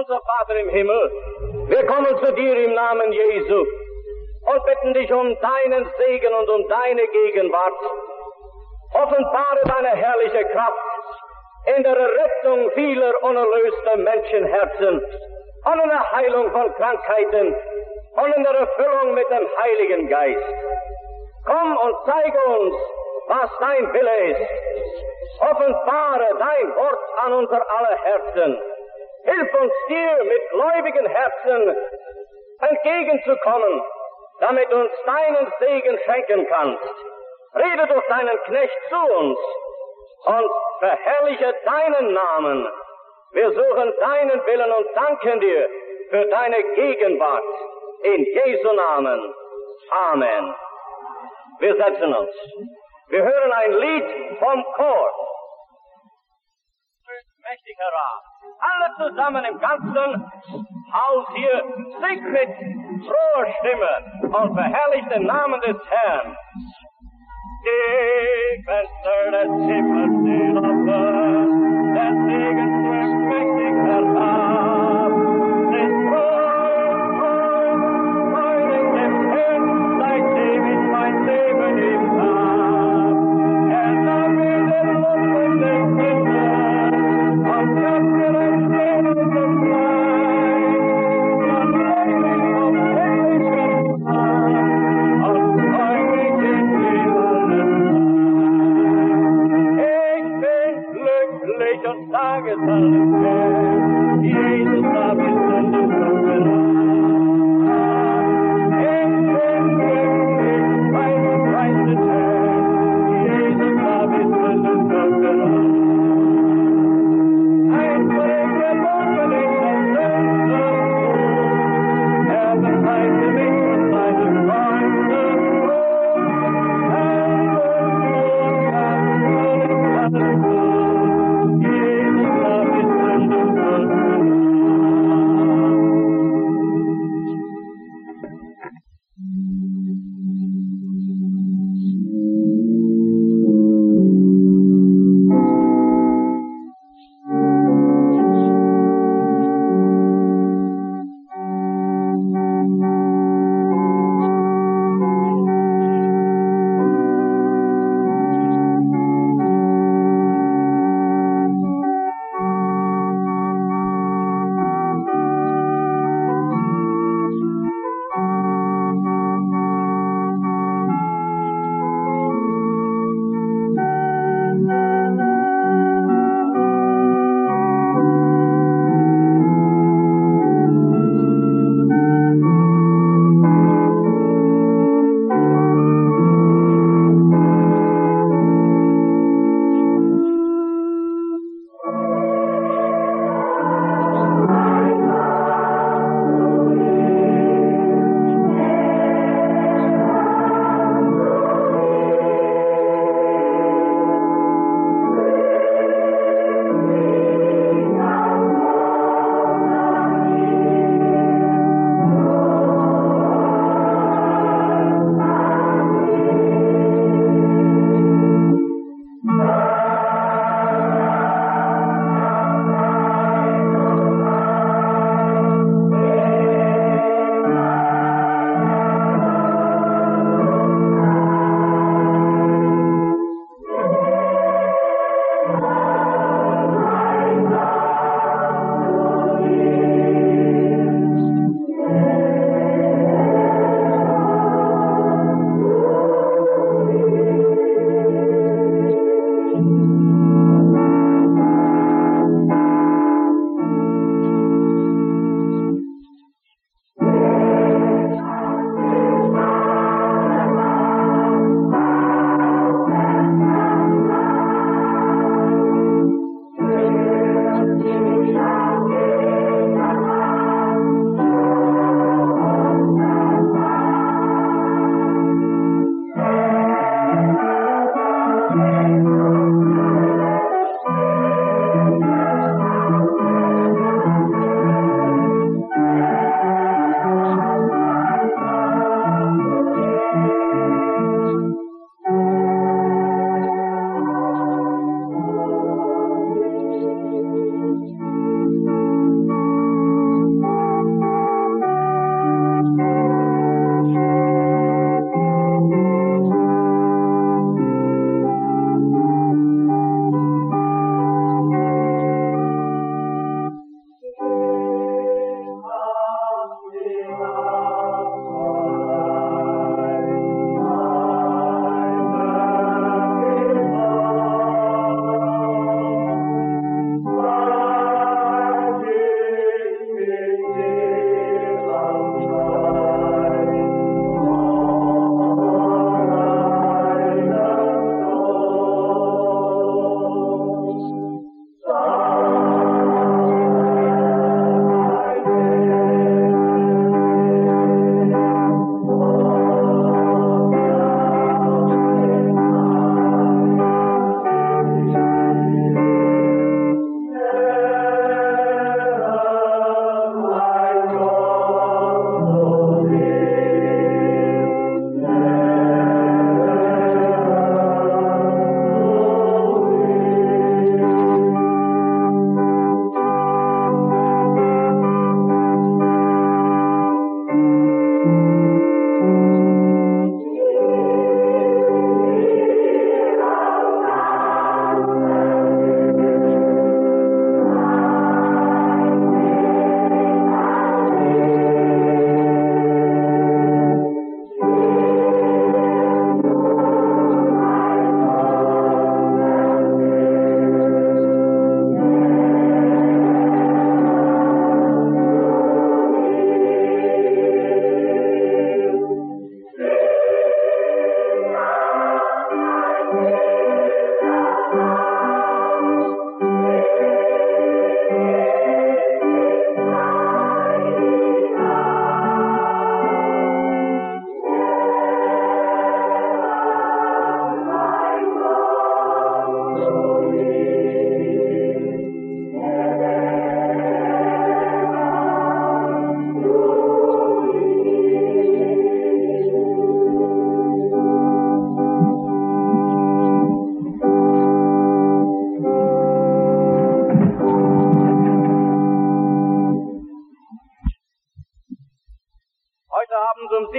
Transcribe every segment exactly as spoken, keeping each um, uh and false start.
Unser Vater im Himmel, wir kommen zu dir im Namen Jesu und bitten dich um deinen Segen und um deine Gegenwart. Offenbare deine herrliche Kraft in der Rettung vieler unerlöster Menschenherzen und in der Heilung von Krankheiten und in der Erfüllung mit dem Heiligen Geist. Komm und zeige uns, was dein Wille ist. Offenbare dein Wort an unser aller Herzen. Hilf uns dir mit gläubigen Herzen entgegenzukommen, damit du uns deinen Segen schenken kannst. Rede durch deinen Knecht zu uns und verherrliche deinen Namen. Wir suchen deinen Willen und danken dir für deine Gegenwart. In Jesu Namen. Amen. Wir setzen uns. Wir hören ein Lied vom Chor. Mächtiger Rat. Alle zusammen im ganzen Haus hier, singt mit froher Stimme und verherrlicht den Namen des Herrn. Die Fenster des Himmels stehen offen, der Segen strömt mächtig herab. Ist froh, freudig dem Herrn, seitdem ich mein Leben ihm gab. Er nahm mir den Luft und den Himmel und gab mir ein Leben so klein. Dann leib ich auf himmlischen Bahn und freu mich in glücklich und sage es allen Herrn, Jesus da bist du so gelassen. Ich bin glücklich, weil du preist den Herrn, Jesus da bist du so gelassen. Ein Volk der Boden ist das Letzte, er befreite mich von seinen Freunden.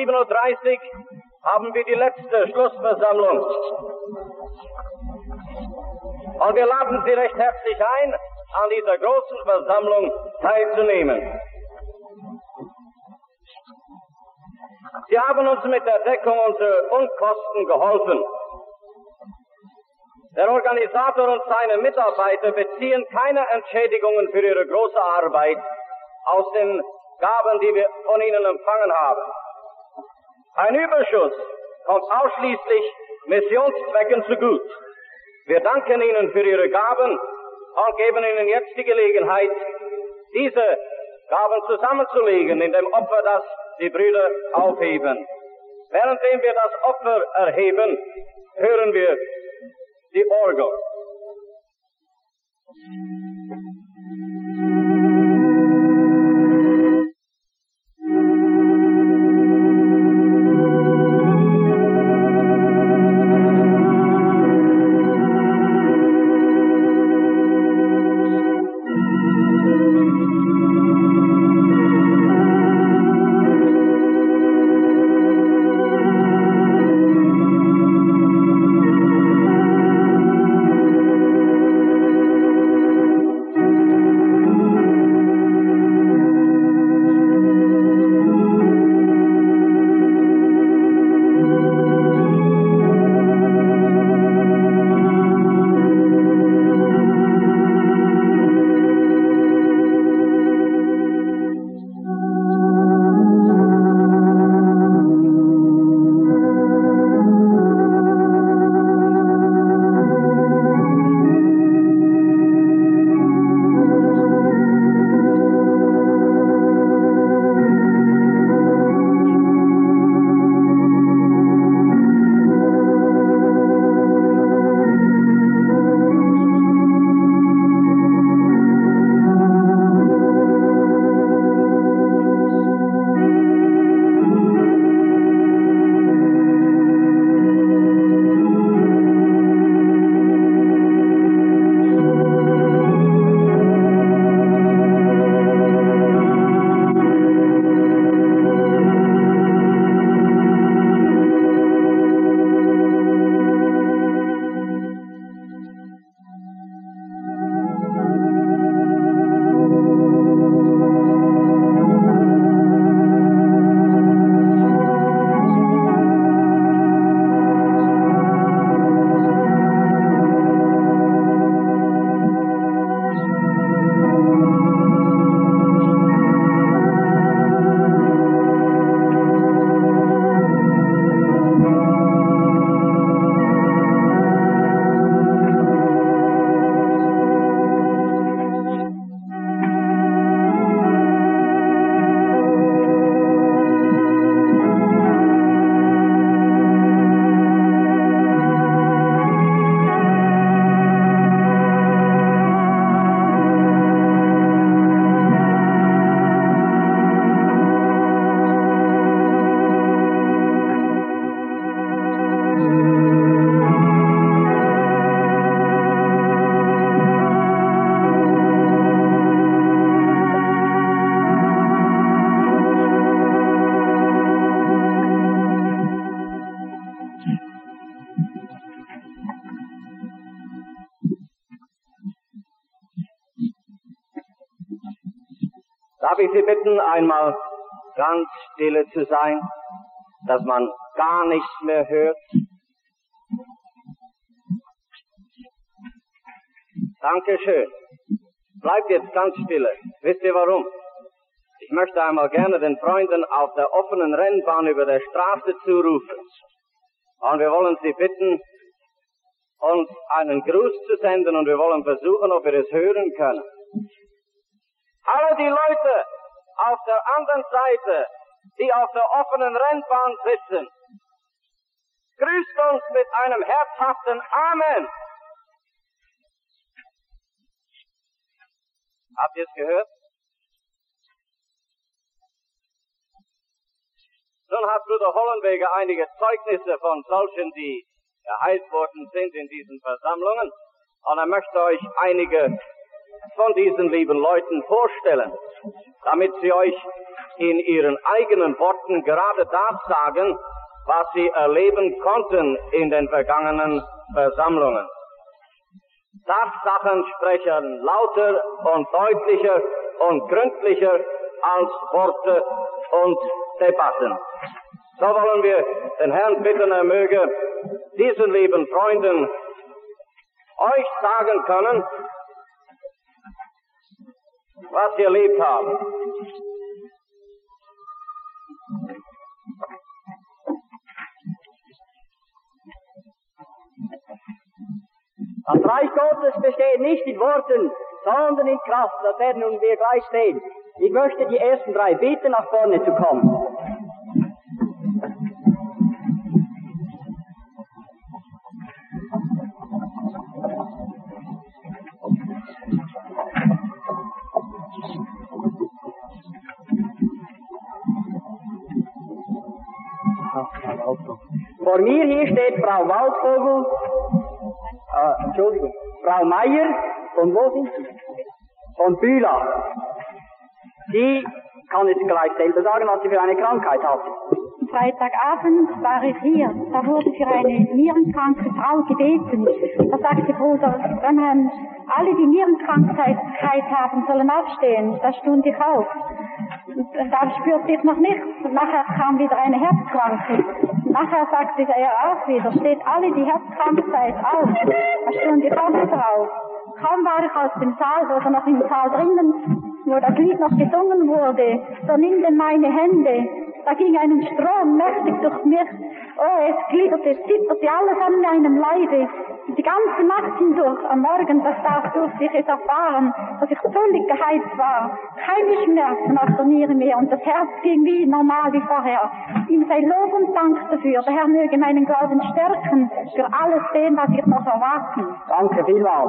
sieben Uhr dreißig haben wir die letzte Schlussversammlung. Und wir laden Sie recht herzlich ein, an dieser großen Versammlung teilzunehmen. Sie haben uns mit der Deckung unserer Unkosten geholfen. Der Organisator und seine Mitarbeiter beziehen keine Entschädigungen für ihre große Arbeit aus den Gaben, die wir von ihnen empfangen haben. Ein Überschuss kommt ausschließlich Missionszwecken zugut. Wir danken Ihnen für Ihre Gaben und geben Ihnen jetzt die Gelegenheit, diese Gaben zusammenzulegen in dem Opfer, das die Brüder aufheben. Währenddem wir das Opfer erheben, hören wir die Orgel. Darf ich Sie bitten, einmal ganz stille zu sein, dass man gar nichts mehr hört? Dankeschön. Bleibt jetzt ganz stille. Wisst ihr warum? Ich möchte einmal gerne den Freunden auf der offenen Rennbahn über der Straße zurufen. Und wir wollen Sie bitten, uns einen Gruß zu senden, und wir wollen versuchen, ob wir es hören können. Alle die Leute auf der anderen Seite, die auf der offenen Rennbahn sitzen, grüßt uns mit einem herzhaften Amen. Habt ihr es gehört? Nun hat Bruder Hollenweger einige Zeugnisse von solchen, die geheilt worden sind in diesen Versammlungen, und er möchte euch einige von diesen lieben Leuten vorstellen, damit sie euch in ihren eigenen Worten gerade das sagen, was sie erleben konnten in den vergangenen Versammlungen. Tatsachen sprechen lauter und deutlicher und gründlicher als Worte und Debatten. So wollen wir den Herrn bitten, er möge diesen lieben Freunden euch sagen können, was sie erlebt haben. Das Reich Gottes besteht nicht in Worten, sondern in Kraft. Das werden nun wir gleich sehen. Ich möchte die ersten drei bitten, nach vorne zu kommen. Vor mir hier steht Frau Waldvogel, äh, Entschuldigung, Frau Meier, von wo sind Sie? Von Bühler. Sie kann jetzt gleich selber sagen, was sie für eine Krankheit hatte. Freitagabend war ich hier, da wurde für eine nierenkranke Frau gebeten. Da sagte Bruder Branham, alle die Nierenkrankheit haben, sollen aufstehen. Da stund ich auf. Und da spürte ich noch nichts. Und nachher kam wieder eine Herzkranke. Nachher sagte er auch wieder, steht alle die Herzkrankheit auf. Da stund ich auch wieder auf. Kaum war ich aus dem Saal oder noch im Saal drinnen, wo das Lied noch gesungen wurde, so nimm denn meine Hände. Da ging ein Strom mächtig durch mich. Oh, es gliederte, es zitterte alles an meinem Leibe. Die ganze Nacht hindurch, am Morgen, das darf durfte ich es erfahren, dass ich völlig geheilt war. Keine Schmerzen auf der Niere mehr und das Herz ging wie normal wie vorher. Ihm sei Lob und Dank dafür. Der Herr möge meinen Glauben stärken für alles dem, was ich noch erwarten. Danke vielmals.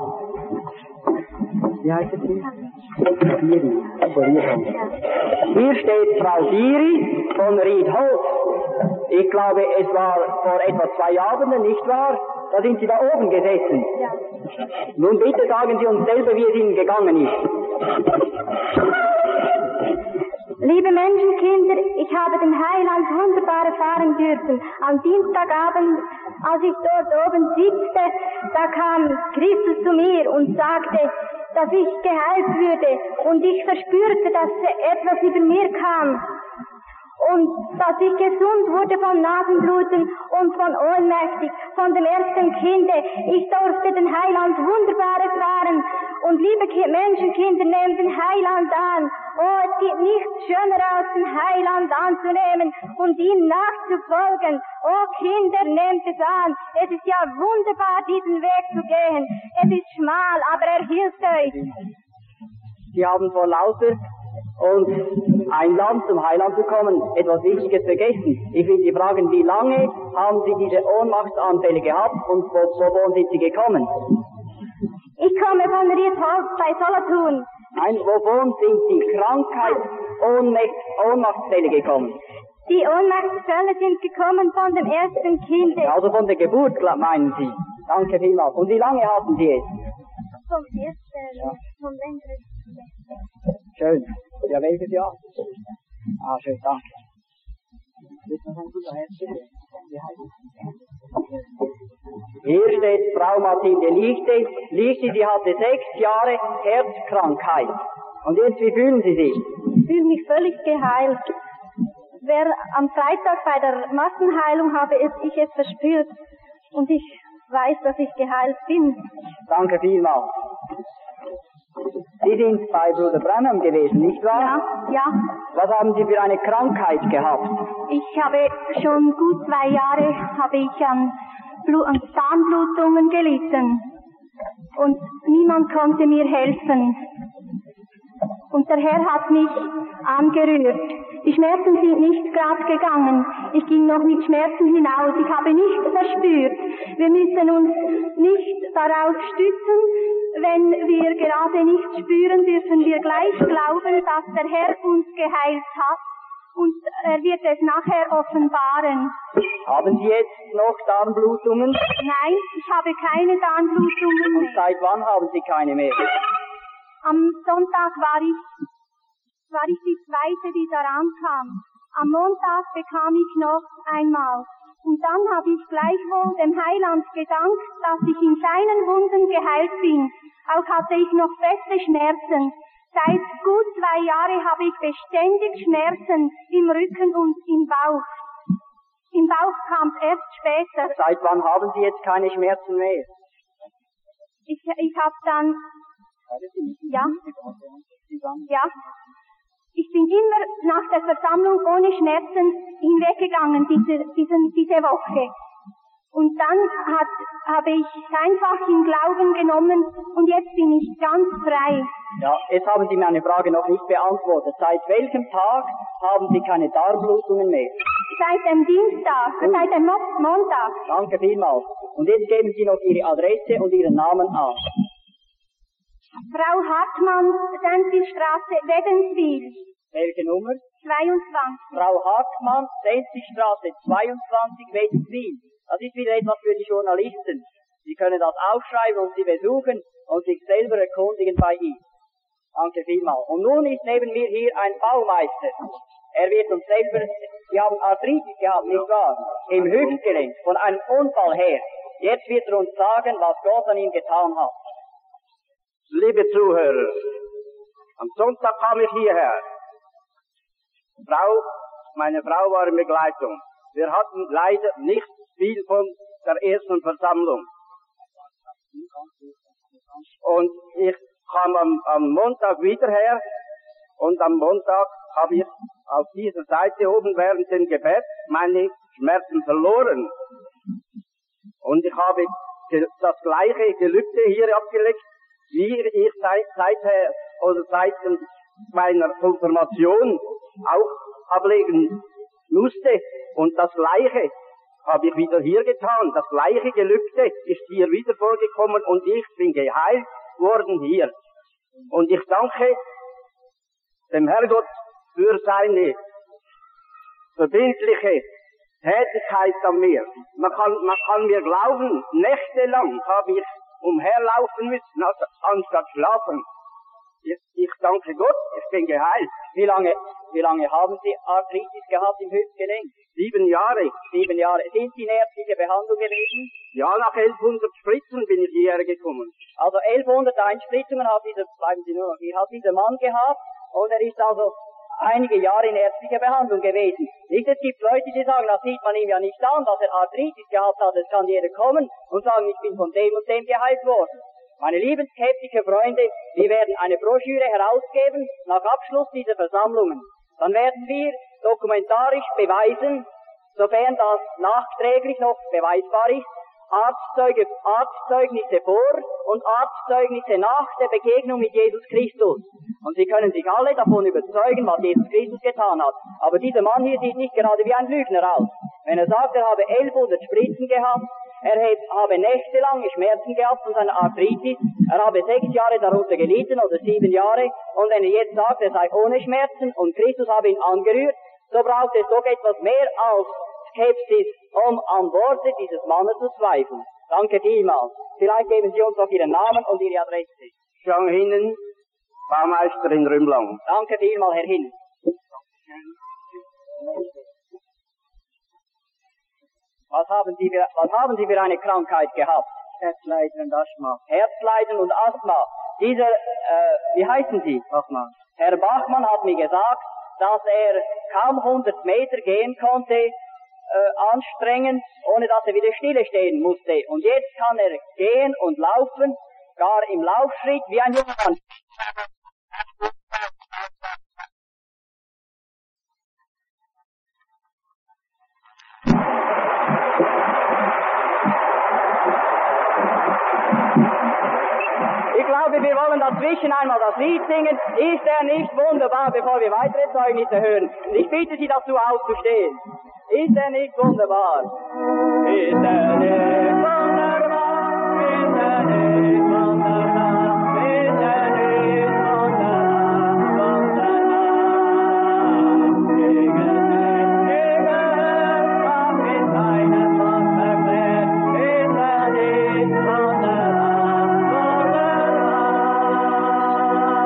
Wie heißt Sie? Diri. Hier steht Frau Diri von Riedhof. Ich glaube, es war vor etwa zwei Abenden, nicht wahr? Da sind Sie da oben gesessen. Ja. Nun bitte sagen Sie uns selber, wie es Ihnen gegangen ist. Liebe Menschenkinder, ich habe den Heiland wunderbar erfahren dürfen. Am Dienstagabend, als ich dort oben sitze, da kam Christus zu mir und sagte, dass ich geheilt würde. Und ich verspürte, dass etwas über mir kam. Und dass ich gesund wurde von Nasenbluten und von ohnmächtig, von dem ersten Kinde. Ich durfte den Heiland wunderbar erfahren. Und liebe Menschenkinder, nehmt den Heiland an. Oh, es gibt nichts Schöneres, als den Heiland anzunehmen und ihm nachzufolgen. Oh, Kinder, nehmt es an. Es ist ja wunderbar, diesen Weg zu gehen. Es ist schmal, aber er hilft euch. Sie haben vor lauter und Einladen zum Heiland zu kommen, etwas Wichtiges vergessen. Ich will Sie fragen, wie lange haben Sie diese Ohnmachtsanfälle gehabt und wo, wo sind Sie gekommen? Ich komme von Riedhof bei Solothurn. Nein, wovon sind Sie Krankheit, Ohnmacht, Ohnmachtsfälle gekommen? Die Ohnmachtsfälle sind gekommen von dem ersten Kind. Ja, also von der Geburt, meinen Sie? Danke vielmals. Und wie lange hatten Sie es? Vom ersten, ja. Vom längeren. Schön. Ja, welches Jahr? Ah, schön, danke. Hier steht Frau Mathilde Lichte. Lichte, sie hatte sechs Jahre Herzkrankheit. Und jetzt, wie fühlen Sie sich? Ich fühle mich völlig geheilt. Wer am Freitag bei der Massenheilung habe ich es verspürt. Und ich weiß, dass ich geheilt bin. Danke vielmals. Sie sind bei Bruder Branham gewesen, nicht wahr? Ja, ja. Was haben Sie für eine Krankheit gehabt? Ich habe schon gut zwei Jahre habe ich an, Blu- an Zahnblutungen gelitten. Und niemand konnte mir helfen. Und der Herr hat mich angerührt. Die Schmerzen sind nicht gerade gegangen. Ich ging noch mit Schmerzen hinaus. Ich habe nichts verspürt. Wir müssen uns nicht darauf stützen. Wenn wir gerade nichts spüren, dürfen wir gleich glauben, dass der Herr uns geheilt hat. Und er wird es nachher offenbaren. Haben Sie jetzt noch Darmblutungen? Nein, ich habe keine Darmblutungen mehr. Und seit wann haben Sie keine mehr? Am Sonntag war ich, war ich die Zweite, die da rankam. Am Montag bekam ich noch einmal. Und dann habe ich gleichwohl dem Heiland gedankt, dass ich in seinen Wunden geheilt bin. Auch hatte ich noch feste Schmerzen. Seit gut zwei Jahren habe ich beständig Schmerzen im Rücken und im Bauch. Im Bauch kam es erst später. Seit wann haben Sie jetzt keine Schmerzen mehr? Ich, ich habe dann, ja, ja, ich bin immer nach der Versammlung ohne Schmerzen hinweggegangen, diese, diese, diese Woche. Und dann hat, habe ich einfach im Glauben genommen und jetzt bin ich ganz frei. Ja, jetzt haben Sie meine Frage noch nicht beantwortet. Seit welchem Tag haben Sie keine Darmblutungen mehr? Seit dem Dienstag, Gut. Seit dem Mo- Montag. Danke vielmals. Und jetzt geben Sie noch Ihre Adresse und Ihren Namen an. Frau Hartmann, Sensilstraße, Wädenswil. Welche Nummer? zweiundzwanzig. Frau Hartmann, Sensilstraße zweiundzwanzig, Wädenswil. Das ist wieder etwas für die Journalisten. Sie können das aufschreiben und Sie besuchen und sich selber erkundigen bei ihm. Danke vielmals. Und nun ist neben mir hier ein Baumeister. Er wird uns selber, Sie haben Arthritis gehabt, nicht wahr? Im Hüftgelenk, von einem Unfall her. Jetzt wird er uns sagen, was Gott an ihm getan hat. Liebe Zuhörer, am Sonntag kam ich hierher. Frau, meine Frau war in Begleitung. Wir hatten leider nicht viel von der ersten Versammlung. Und ich kam am, am Montag wieder her und am Montag habe ich auf dieser Seite oben während dem Gebet meine Schmerzen verloren. Und ich habe das gleiche Gelübde hier abgelegt, wie ich seit, seither oder seit meiner Konfirmation auch ablegen musste. Und das gleiche habe ich wieder hier getan. Das gleiche Gelübde ist hier wieder vorgekommen und ich bin geheilt worden hier. Und ich danke dem Herrgott für seine verbindliche Tätigkeit an mir. Man kann, man kann mir glauben, nächtelang habe ich umherlaufen müssen, anstatt schlafen. Ich, ich danke Gott, ich bin geheilt. Wie lange, wie lange haben Sie Arthritis gehabt im Hüftgelenk? Sieben Jahre. Sieben Jahre. Sind Sie in ärztliche Behandlung gewesen? Ja, nach elfhundert Spritzen bin ich hierher gekommen. Also elfhunderteins Spritzungen hat dieser, bleiben Sie nur noch hier, hat dieser Mann gehabt und er ist also einige Jahre in ärztlicher Behandlung gewesen. Nicht, es gibt Leute, die sagen, das sieht man ihm ja nicht an, dass er Arthritis gehabt hat, es kann jeder kommen und sagen, ich bin von dem und dem geheilt worden. Meine lieben skeptische Freunde, wir werden eine Broschüre herausgeben nach Abschluss dieser Versammlungen. Dann werden wir dokumentarisch beweisen, sofern das nachträglich noch beweisbar ist, Arztzeuge, Arztzeugnisse vor und Arztzeugnisse nach der Begegnung mit Jesus Christus. Und Sie können sich alle davon überzeugen, was Jesus Christus getan hat. Aber dieser Mann hier sieht nicht gerade wie ein Lügner aus. Wenn er sagt, er habe elfhundert Spritzen gehabt, er habe nächtelange Schmerzen gehabt von seiner Arthritis, er habe sechs Jahre darunter gelitten oder sieben Jahre, und wenn er jetzt sagt, er sei ohne Schmerzen und Christus habe ihn angerührt, so braucht es doch etwas mehr als Skepsis, um an Worte dieses Mannes zu zweifeln. Danke vielmals. Vielleicht geben Sie uns noch Ihren Namen und Ihre Adresse. Jean Hinnen, Baumeister in Rümlang. Danke vielmals, Herr Hinnen. Was haben Sie für, was haben Sie für eine Krankheit gehabt? Herzleiden und Asthma. Herzleiden und Asthma. Dieser, äh, wie heißen Sie? Bachmann. Herr Bachmann hat mir gesagt, dass er kaum hundert Meter gehen konnte, äh, anstrengend, ohne dass er wieder stille stehen musste. Und jetzt kann er gehen und laufen, gar im Laufschritt wie ein junger Mann. Ich glaube, wir wollen dazwischen einmal das Lied singen. Ist er nicht wunderbar, bevor wir weitere Zeugnisse hören? Und ich bitte Sie dazu aufzustehen. Ist er nicht wunderbar? Ist er nicht wunderbar? Ist er nicht wunderbar? Ist er nicht wunderbar? Wunderbar. Gegen den Himmel kam mit seinem Wort erklärt. Ist er nicht wunderbar?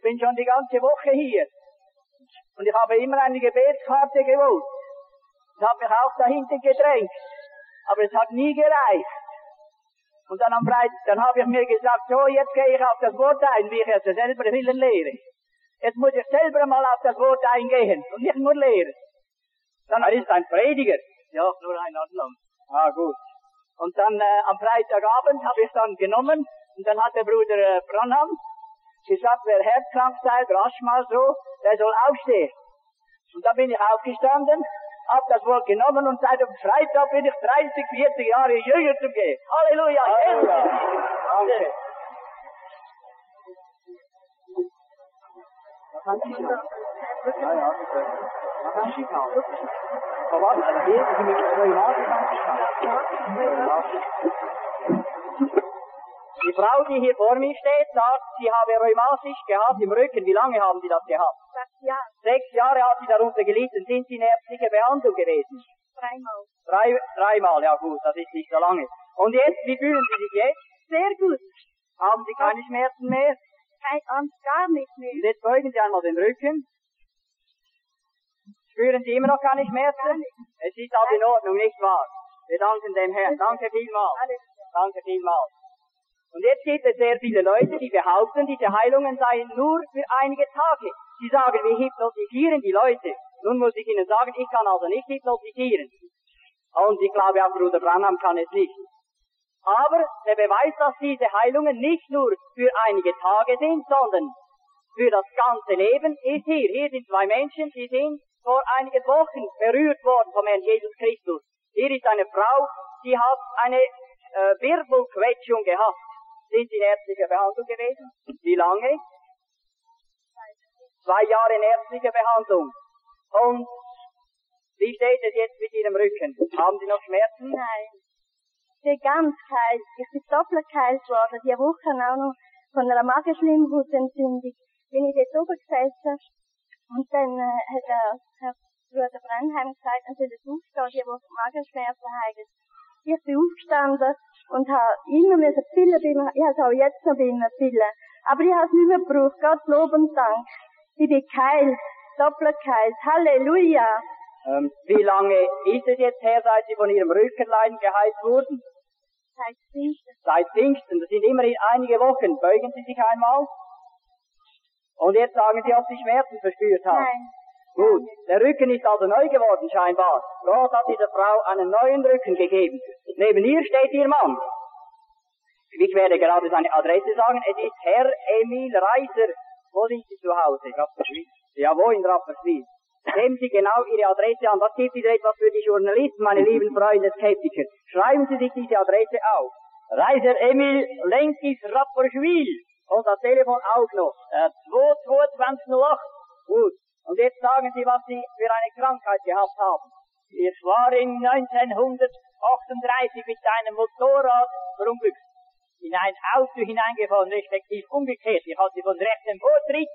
bin schon die ganze Woche hier. Und ich habe immer eine Gebetskarte gewollt. Ich habe mich auch dahinter gedrängt. Aber es hat nie gereicht. Und dann am Freitag, dann habe ich mir gesagt, so, jetzt gehe ich auf das Wort ein, wie ich es selber Willen lehre. Jetzt muss ich selber mal auf das Wort eingehen und nicht nur lehren. Dann er ist ein Prediger. Ja, nur ein Adlam. Ah, gut. Und dann äh, am Freitagabend habe ich es dann genommen und dann hat der Bruder äh, Branham gesagt, wer herzkrank sei, rasch mal so, der soll aufstehen. Und da bin ich aufgestanden, hab das Wort genommen und seit dem Freitag bin ich dreißig, vierzig Jahre jünger zu gehen. Halleluja! Halleluja. Danke. Was haben Sie gesagt? Ja, ja, bitte. Was haben Sie gesagt? Aber was? Also hier sind wir mit Rheumatik Die Frau, die hier vor mir steht, sagt, sie habe rheumatisch gehabt im Rücken. Wie lange haben Sie das gehabt? Sechs Jahre. Sechs Jahre hat sie darunter gelitten. Sind Sie in ärztlicher Behandlung gewesen? Dreimal. Drei, dreimal, ja gut, das ist nicht so lange. Und jetzt, wie fühlen Sie sich jetzt? Sehr gut. Haben Sie keine Schmerzen mehr? Kein, gar nicht mehr. Und jetzt beugen Sie einmal den Rücken. Spüren Sie immer noch keine Schmerzen? Gar nicht. Es ist aber in Ordnung, nicht wahr? Wir danken dem Herrn. Danke vielmals. Danke vielmals. Und jetzt gibt es sehr viele Leute, die behaupten, diese Heilungen seien nur für einige Tage. Sie sagen, wir hypnotisieren die Leute. Nun muss ich Ihnen sagen, ich kann also nicht hypnotisieren. Und ich glaube, auch Bruder Branham kann es nicht. Aber der Beweis, dass diese Heilungen nicht nur für einige Tage sind, sondern für das ganze Leben, ist hier. Hier sind zwei Menschen, die sind vor einigen Wochen berührt worden vom Herrn Jesus Christus. Hier ist eine Frau, die hat eine äh, Wirbelquetschung gehabt. Sind Sie in ärztlicher Behandlung gewesen? Wie lange? Zwei Jahre in ärztlicher Behandlung. Und wie steht es jetzt mit Ihrem Rücken? Haben Sie noch Schmerzen? Nein. Ich bin ganz kalt. Ich bin doppelt kalt worden. Die Woche auch noch von einer Magenschleimhautentzündung bin ich jetzt oben gesessen. Und dann äh, hat der Herr Bruder Branham gesagt, er soll jetzt aufstehen, die Woche Magenschmerzen haben. Ich bin aufgestanden und habe immer müssen Pillen, ich habe es auch jetzt noch immer Pillen. Aber ich habe es nicht mehr gebraucht. Gott Lob und Dank. Ich bin geheilt, doppelt geheilt. Halleluja. Ähm, wie lange ist es jetzt her, seit Sie von Ihrem Rückenleiden geheilt wurden? Seit Pfingsten. Seit Pfingsten. Das sind immerhin einige Wochen. Beugen Sie sich einmal. Und jetzt sagen Sie, ob Sie Schmerzen verspürt haben. Nein. Gut, der Rücken ist also neu geworden scheinbar. Gott hat dieser Frau einen neuen Rücken gegeben. Neben ihr steht ihr Mann. Ich werde gerade seine Adresse sagen. Es ist Herr Emil Reiser. Wo sind Sie zu Hause? Rapperswil. Ja, wo in Rapperswil? Geben Sie genau Ihre Adresse an. Das gibt wieder etwas für die Journalisten, meine lieben Freunde Skeptiker. Schreiben Sie sich diese Adresse auf. Reiser Emil, Lenkis Rapperswil. Und das Telefon auch noch. Äh, zwei zwei zwei null acht. Gut. Und jetzt sagen Sie, was Sie für eine Krankheit gehabt haben. Ich war in neunzehnhundertachtunddreißig mit einem Motorrad verunglückt. In ein Auto hineingefahren, respektive umgekehrt. Ich hatte von rechts den Vortritt.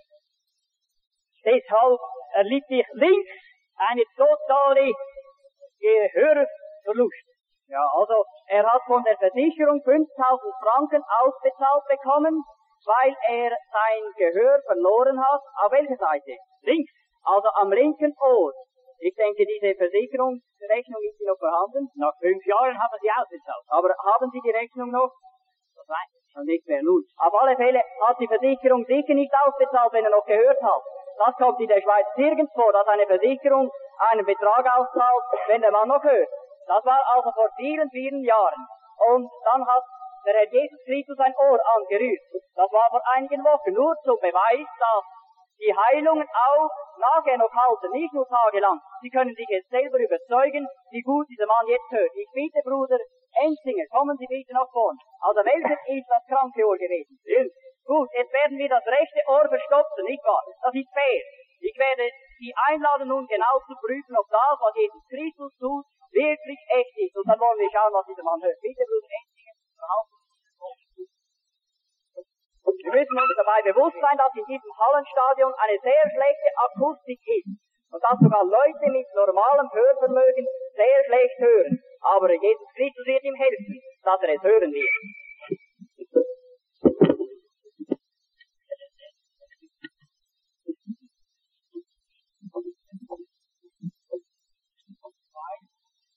Deshalb erlitt ich links eine totale Gehörverlust. Ja, also, er hat von der Versicherung fünftausend Franken ausbezahlt bekommen, weil er sein Gehör verloren hat. Auf welcher Seite? Links. Also am linken Ohr. Ich denke, diese Versicherungsrechnung ist noch vorhanden. Nach fünf Jahren haben Sie ausbezahlt. Aber haben Sie die Rechnung noch? Das weiß ich schon nicht mehr. Nun, auf alle Fälle hat die Versicherung sicher nicht ausbezahlt, wenn er noch gehört hat. Das kommt in der Schweiz nirgends vor, dass eine Versicherung einen Betrag auszahlt, wenn der Mann noch hört. Das war also vor vielen, vielen Jahren. Und dann hat der Herr Jesus Christus sein Ohr angerührt. Das war vor einigen Wochen. Nur zum Beweis, dass die Heilungen auch nachher noch halten, nicht nur tagelang. Sie können sich jetzt selber überzeugen, wie gut dieser Mann jetzt hört. Ich bitte, Bruder Enzinger, kommen Sie bitte nach vorn. Also welches ist das kranke Ohr gewesen? Ja. Gut, jetzt werden wir das rechte Ohr verstopfen, nicht wahr? Das ist fair. Ich werde Sie einladen, nun genau zu prüfen, ob das, was Jesus Christus tut, wirklich echt ist. Und dann wollen wir schauen, was dieser Mann hört. Bitte, Bruder Enzinger, verhalten Sie sich. Wir müssen uns dabei bewusst sein, dass in diesem Hallenstadion eine sehr schlechte Akustik ist. Und dass sogar Leute mit normalem Hörvermögen sehr schlecht hören. Aber Jesus Christus wird ihm helfen, dass er es hören wird.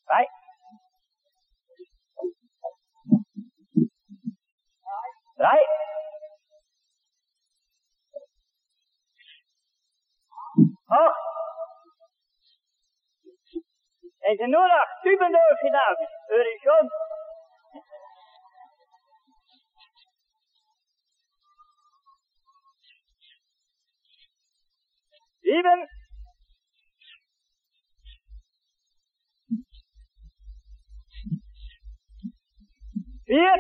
Drei. Drei. Hoch. En ze nur noch Tübendorf hinaus. Hör ich schon. Sieben. Vier.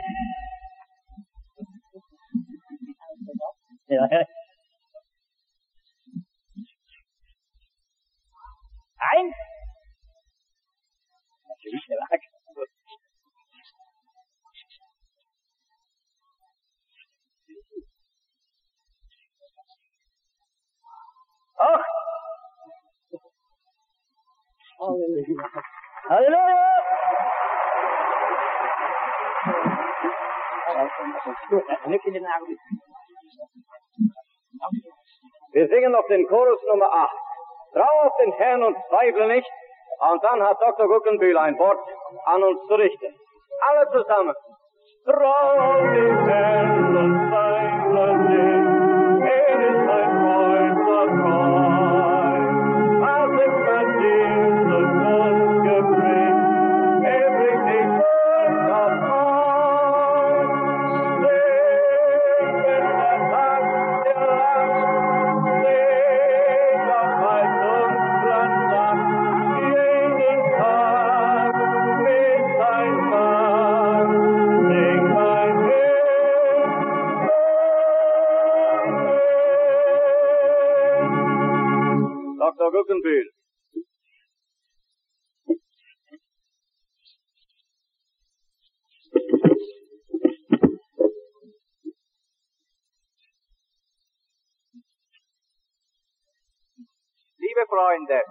Ja, ja. Eins. Acht. Halleluja. Halleluja. Wir singen noch den Chorus Nummer acht. Trau auf den Herrn und zweifle nicht. Und dann hat Doktor Guggenbühl ein Wort an uns zu richten. Alle zusammen. Trau auf den Herrn und zweifle nicht. Er ist ein Freund der Treu. Was ist mein Jesus uns gebringt? Er bringt dich durch auf Freund. Segen der Tag der Last. Segen auf mein dunklen Nacht. Jeden Tag mit sein Mann. Sing mein Herr. Doktor Guggenbühl. Liebe Freunde,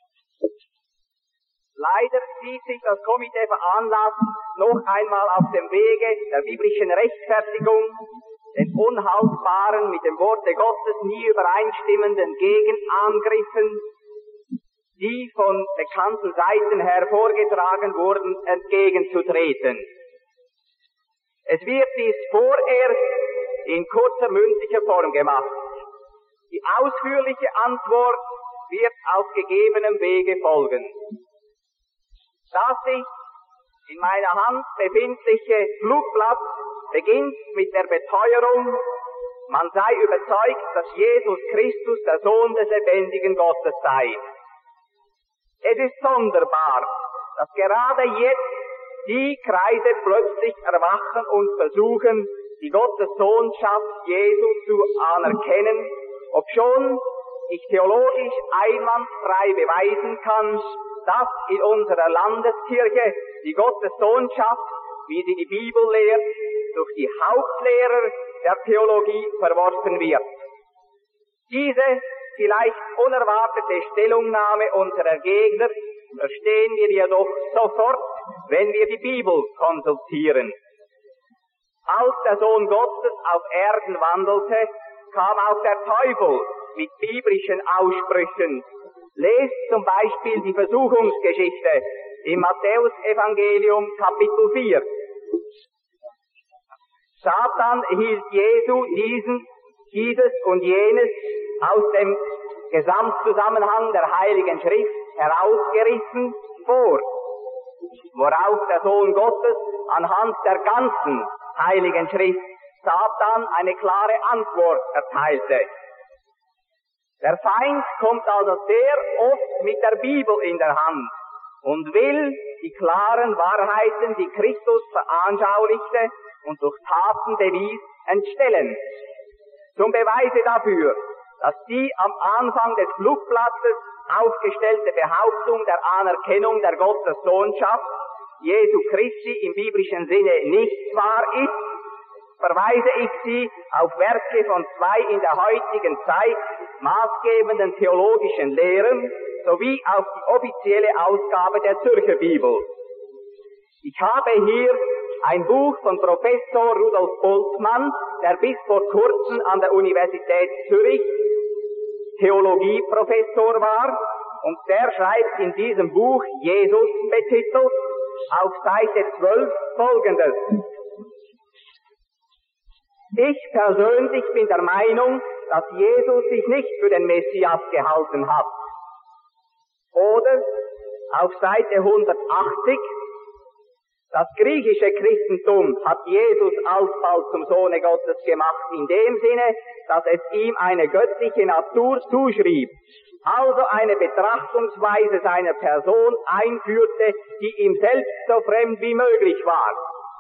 leider sieht sich das Komitee veranlasst, noch einmal auf dem Wege der biblischen Rechtfertigung den unhaltbaren, mit dem Worte Gottes nie übereinstimmenden Gegenangriffen, die von bekannten Seiten hervorgetragen wurden, entgegenzutreten. Es wird dies vorerst in kurzer mündlicher Form gemacht. Die ausführliche Antwort wird auf gegebenem Wege folgen. Das sich in meiner Hand befindliche Flugblatt beginnt mit der Beteuerung, man sei überzeugt, dass Jesus Christus der Sohn des lebendigen Gottes sei. Es ist sonderbar, dass gerade jetzt die Kreise plötzlich erwachen und versuchen, die Gottessohnschaft Jesu zu anerkennen, obschon ich theologisch einwandfrei beweisen kann, dass in unserer Landeskirche die Gottessohnschaft, wie sie die Bibel lehrt, durch die Hauptlehrer der Theologie verworfen wird. Diese vielleicht unerwartete Stellungnahme unserer Gegner verstehen wir jedoch sofort, wenn wir die Bibel konsultieren. Als der Sohn Gottes auf Erden wandelte, kam auch der Teufel mit biblischen Aussprüchen. Lest zum Beispiel die Versuchungsgeschichte im Matthäus-Evangelium Kapitel vier. Satan hielt Jesu diesen, dieses und jenes aus dem Gesamtzusammenhang der Heiligen Schrift herausgerissen vor, worauf der Sohn Gottes anhand der ganzen Heiligen Schrift Satan eine klare Antwort erteilte. Der Feind kommt also sehr oft mit der Bibel in der Hand und will die klaren Wahrheiten, die Christus veranschaulichte und durch Taten bewies, entstellen. Zum Beweise dafür, dass die am Anfang des Flugblattes aufgestellte Behauptung der Anerkennung der Gottessohnschaft Jesu Christi im biblischen Sinne nicht wahr ist, verweise ich Sie auf Werke von zwei in der heutigen Zeit maßgebenden theologischen Lehren sowie auf die offizielle Ausgabe der Zürcher Bibel. Ich habe hier ein Buch von Professor Rudolf Boltzmann, der bis vor kurzem an der Universität Zürich Theologieprofessor war und der schreibt in diesem Buch, Jesus betitelt, auf Seite zwölf folgendes. Ich persönlich bin der Meinung, dass Jesus sich nicht für den Messias gehalten hat. Oder auf Seite hundertachtzig, das griechische Christentum hat Jesus alsbald zum Sohne Gottes gemacht, in dem Sinne, dass es ihm eine göttliche Natur zuschrieb, also eine Betrachtungsweise seiner Person einführte, die ihm selbst so fremd wie möglich war.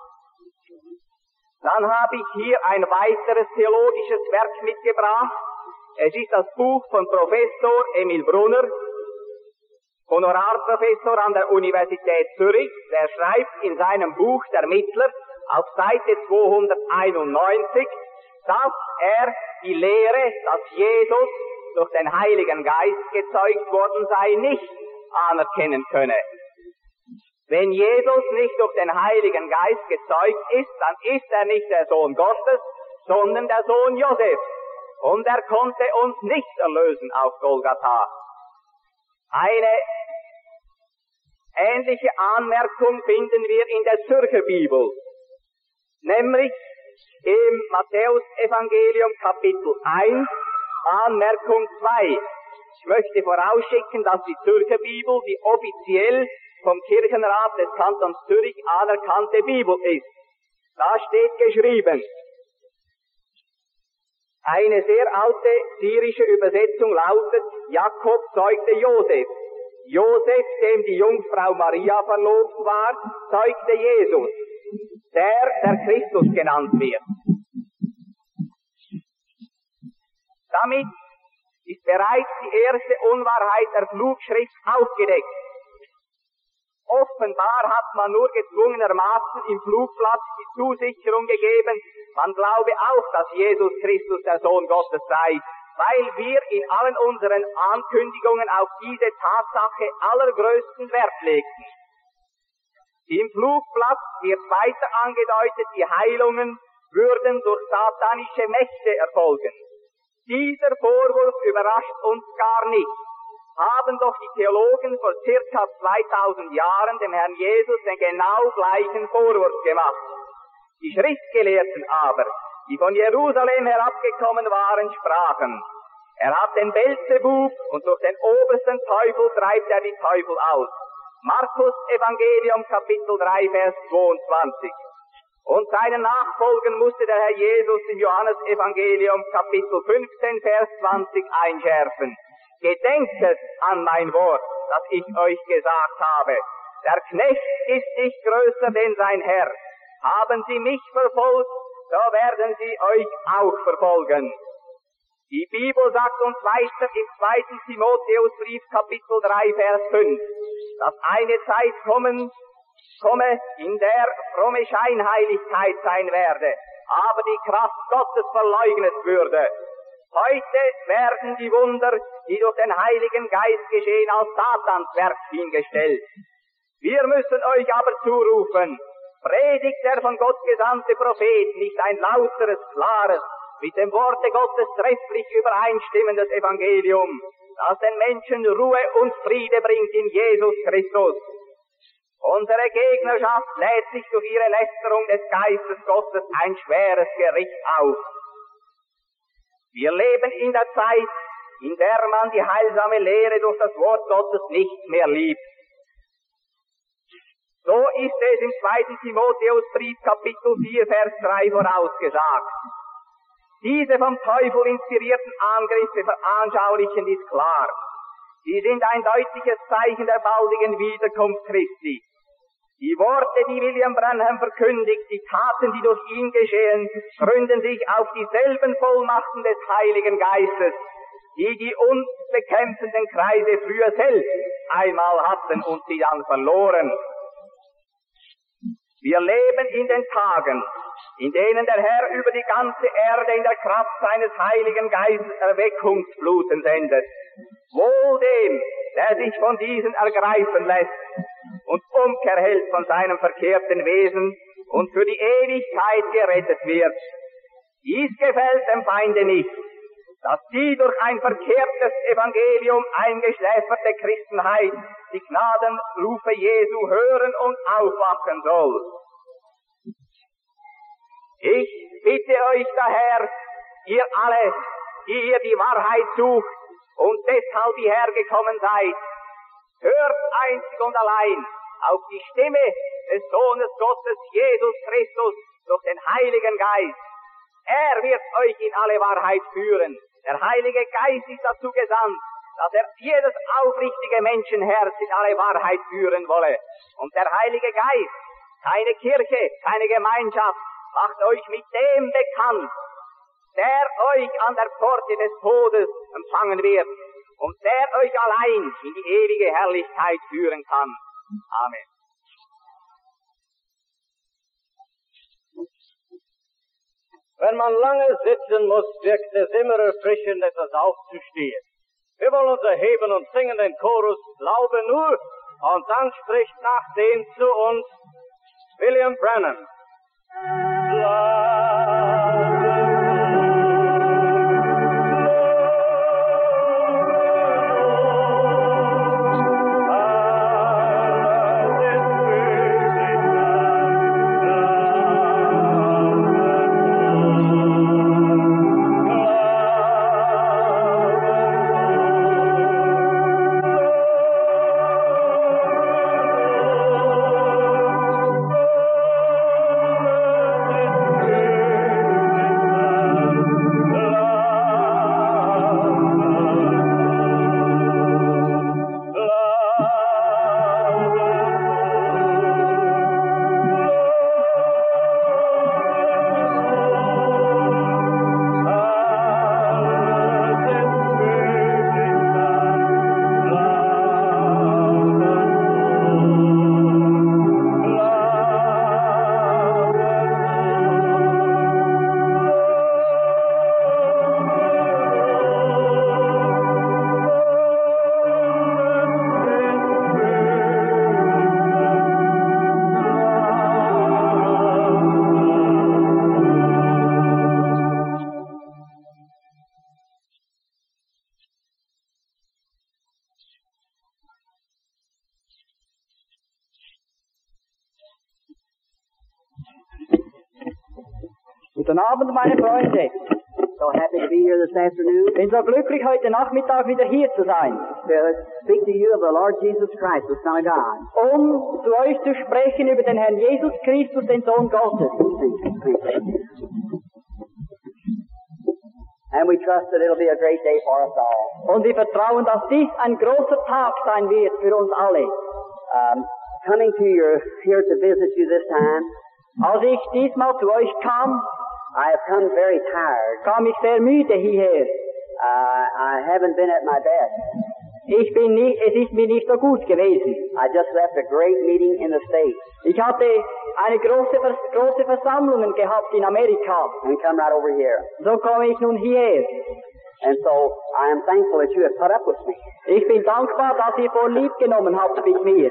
Dann habe ich hier ein weiteres theologisches Werk mitgebracht. Es ist das Buch von Professor Emil Brunner, Honorarprofessor an der Universität Zürich. Der schreibt in seinem Buch Der Mittler auf Seite zweihunderteinundneunzig, dass er die Lehre, dass Jesus durch den Heiligen Geist gezeugt worden sei, nicht anerkennen könne. Wenn Jesus nicht durch den Heiligen Geist gezeugt ist, dann ist er nicht der Sohn Gottes, sondern der Sohn Josef. Und er konnte uns nicht erlösen auf Golgatha. Eine ähnliche Anmerkung finden wir in der Zürcher Bibel, nämlich im Matthäus-Evangelium Kapitel eins, Anmerkung zwei. Ich möchte vorausschicken, dass die Zürcher Bibel die offiziell vom Kirchenrat des Kantons Zürich anerkannte Bibel ist. Da steht geschrieben, eine sehr alte syrische Übersetzung lautet, Jakob zeugte Josef. Josef, dem die Jungfrau Maria verlobt war, zeugte Jesus, der der Christus genannt wird. Damit ist bereits die erste Unwahrheit der Flugschrift aufgedeckt. Offenbar hat man nur gezwungenermaßen im Flugplatz die Zusicherung gegeben, man glaube auch, dass Jesus Christus der Sohn Gottes sei, weil wir in allen unseren Ankündigungen auf diese Tatsache allergrößten Wert legten. Im Flugplatz wird weiter angedeutet, die Heilungen würden durch satanische Mächte erfolgen. Dieser Vorwurf überrascht uns gar nicht. Haben doch die Theologen vor circa zweitausend Jahren dem Herrn Jesus den genau gleichen Vorwurf gemacht. Die Schriftgelehrten aber, die von Jerusalem herabgekommen waren, sprachen, er hat den Beelzebub und durch den obersten Teufel treibt er die Teufel aus. Markus Evangelium Kapitel drei Vers zweiundzwanzig. Und seinen Nachfolgen musste der Herr Jesus im Johannes Evangelium Kapitel fünfzehn Vers zwanzig einschärfen. Gedenket an mein Wort, das ich euch gesagt habe. Der Knecht ist nicht größer denn sein Herr. Haben sie mich verfolgt, so werden sie euch auch verfolgen. Die Bibel sagt uns weiter im zweiten Timotheusbrief Kapitel drei Vers fünf, dass eine Zeit kommen, komme, in der fromme Scheinheiligkeit sein werde, aber die Kraft Gottes verleugnet würde. Heute werden die Wunder, die durch den Heiligen Geist geschehen, als Satans Werk hingestellt. Wir müssen euch aber zurufen, predigt der von Gott gesandte Prophet nicht ein lauteres, klares, mit dem Worte Gottes trefflich übereinstimmendes Evangelium, das den Menschen Ruhe und Friede bringt in Jesus Christus. Unsere Gegnerschaft lädt sich durch ihre Lästerung des Geistes Gottes ein schweres Gericht auf. Wir leben in der Zeit, in der man die heilsame Lehre durch das Wort Gottes nicht mehr liebt. So ist es im zweiten Timotheusbrief Kapitel vier Vers drei vorausgesagt. Diese vom Teufel inspirierten Angriffe veranschaulichen ist klar. Sie sind ein deutliches Zeichen der baldigen Wiederkunft Christi. Die Worte, die William Branham verkündigt, die Taten, die durch ihn geschehen, gründen sich auf dieselben Vollmachten des Heiligen Geistes, die die uns bekämpfenden Kreise früher selbst einmal hatten und sie dann verloren. Wir leben in den Tagen, in denen der Herr über die ganze Erde in der Kraft seines Heiligen Geistes Erweckungsfluten sendet. Wohl dem, der sich von diesen ergreifen lässt und Umkehr hält von seinem verkehrten Wesen und für die Ewigkeit gerettet wird. Dies gefällt dem Feinde nicht. dass die durch ein verkehrtes Evangelium eingeschläferte Christenheit die Gnadenrufe Jesu hören und aufwachen soll. Ich bitte euch daher, ihr alle, die ihr die Wahrheit sucht und deshalb hierher gekommen seid, hört einzig und allein auf die Stimme des Sohnes Gottes, Jesus Christus, durch den Heiligen Geist. Er wird euch in alle Wahrheit führen. Der Heilige Geist ist dazu gesandt, dass er jedes aufrichtige Menschenherz in alle Wahrheit führen wolle. Und der Heilige Geist, keine Kirche, keine Gemeinschaft, macht euch mit dem bekannt, der euch an der Pforte des Todes empfangen wird und der euch allein in die ewige Herrlichkeit führen kann. Amen. Wenn man lange sitzen muss, wirkt es immer erfrischend, etwas aufzustehen. Wir wollen uns erheben und singen den Chorus Glaube nur, und dann spricht nach dem zu uns William Brennan. Guten Abend, meine Freunde. So happy to be here this afternoon. Bin so glücklich, heute Nachmittag wieder hier zu sein. To speak to you of the Lord Jesus Christ, the Son of God. Um zu euch zu sprechen über den Herrn Jesus Christus, den Sohn Gottes. And we trust that it'll be a great day for us all. Und wir vertrauen, dass dies ein großer Tag sein wird für uns alle. Um, coming to your, here to visit you this time, als ich diesmal zu euch kam, I have come very tired. kam ich sehr müde hierher. Uh, I haven't been at my best. Ich bin nicht, es ist mir nicht so gut gewesen. I just left a great meeting in the States. Ich hatte eine große, große Versammlungen gehabt in Amerika. And come right over here. So komme ich nun hierher. And so I am thankful that you have put up with me. Ich bin dankbar, dass ihr vor lieb genommen habt mit mir.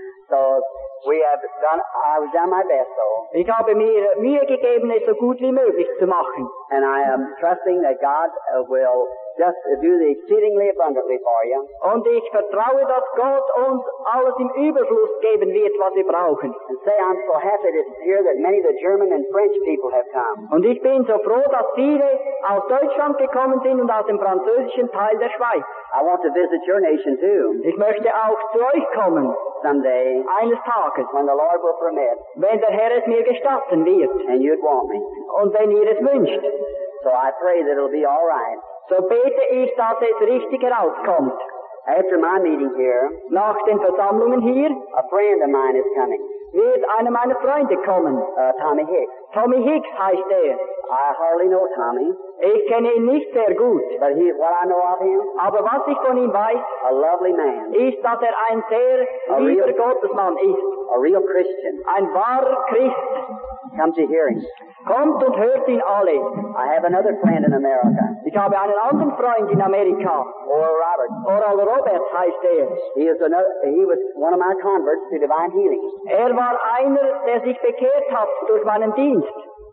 So we have done, I've done my best though. Ich habe mir Mühe gegeben, es so gut wie möglich zu machen. And I am trusting that God uh, will just do the exceedingly abundantly for you. Und ich vertraue, dass Gott uns alles im Überfluss geben wird, was wir brauchen. And say I'm so happy to hear that many of the German and French people have come. Und ich bin so froh, dass viele aus Deutschland gekommen sind und aus dem französischen Teil der Schweiz. I want to visit your nation too. Ich möchte auch zu euch kommen. Someday. Eines Tages. When the Lord will permit. Wenn der Herr es mir gestatten wird. And you'd want me. Und wenn ihr es wünscht. So I pray that it'll be all right. So bete ich, dass es richtig herauskommt. After my meeting here, nach den Versammlungen hier, a friend of mine is coming. Wird einer meiner Freunde kommen. Uh, Tommy Hicks. Tommy Hicks heißt er. I hardly know Tommy. Ich kenne ihn nicht sehr gut. But he, what I know of him, aber was ich von ihm weiß, a lovely man. Ist, dass er ein sehr a lieber real, Gottesmann ist. A real Christian. Ein wahrer Christ. Come to hear him. Kommt und hört ihn alle. I have another friend in America. Ich habe einen anderen Freund in Amerika. Oral Roberts. Oral Roberts heißt er. He is another, he was one of my converts to divine healing. Er war einer, der sich bekehrt hat durch meinen Dienst.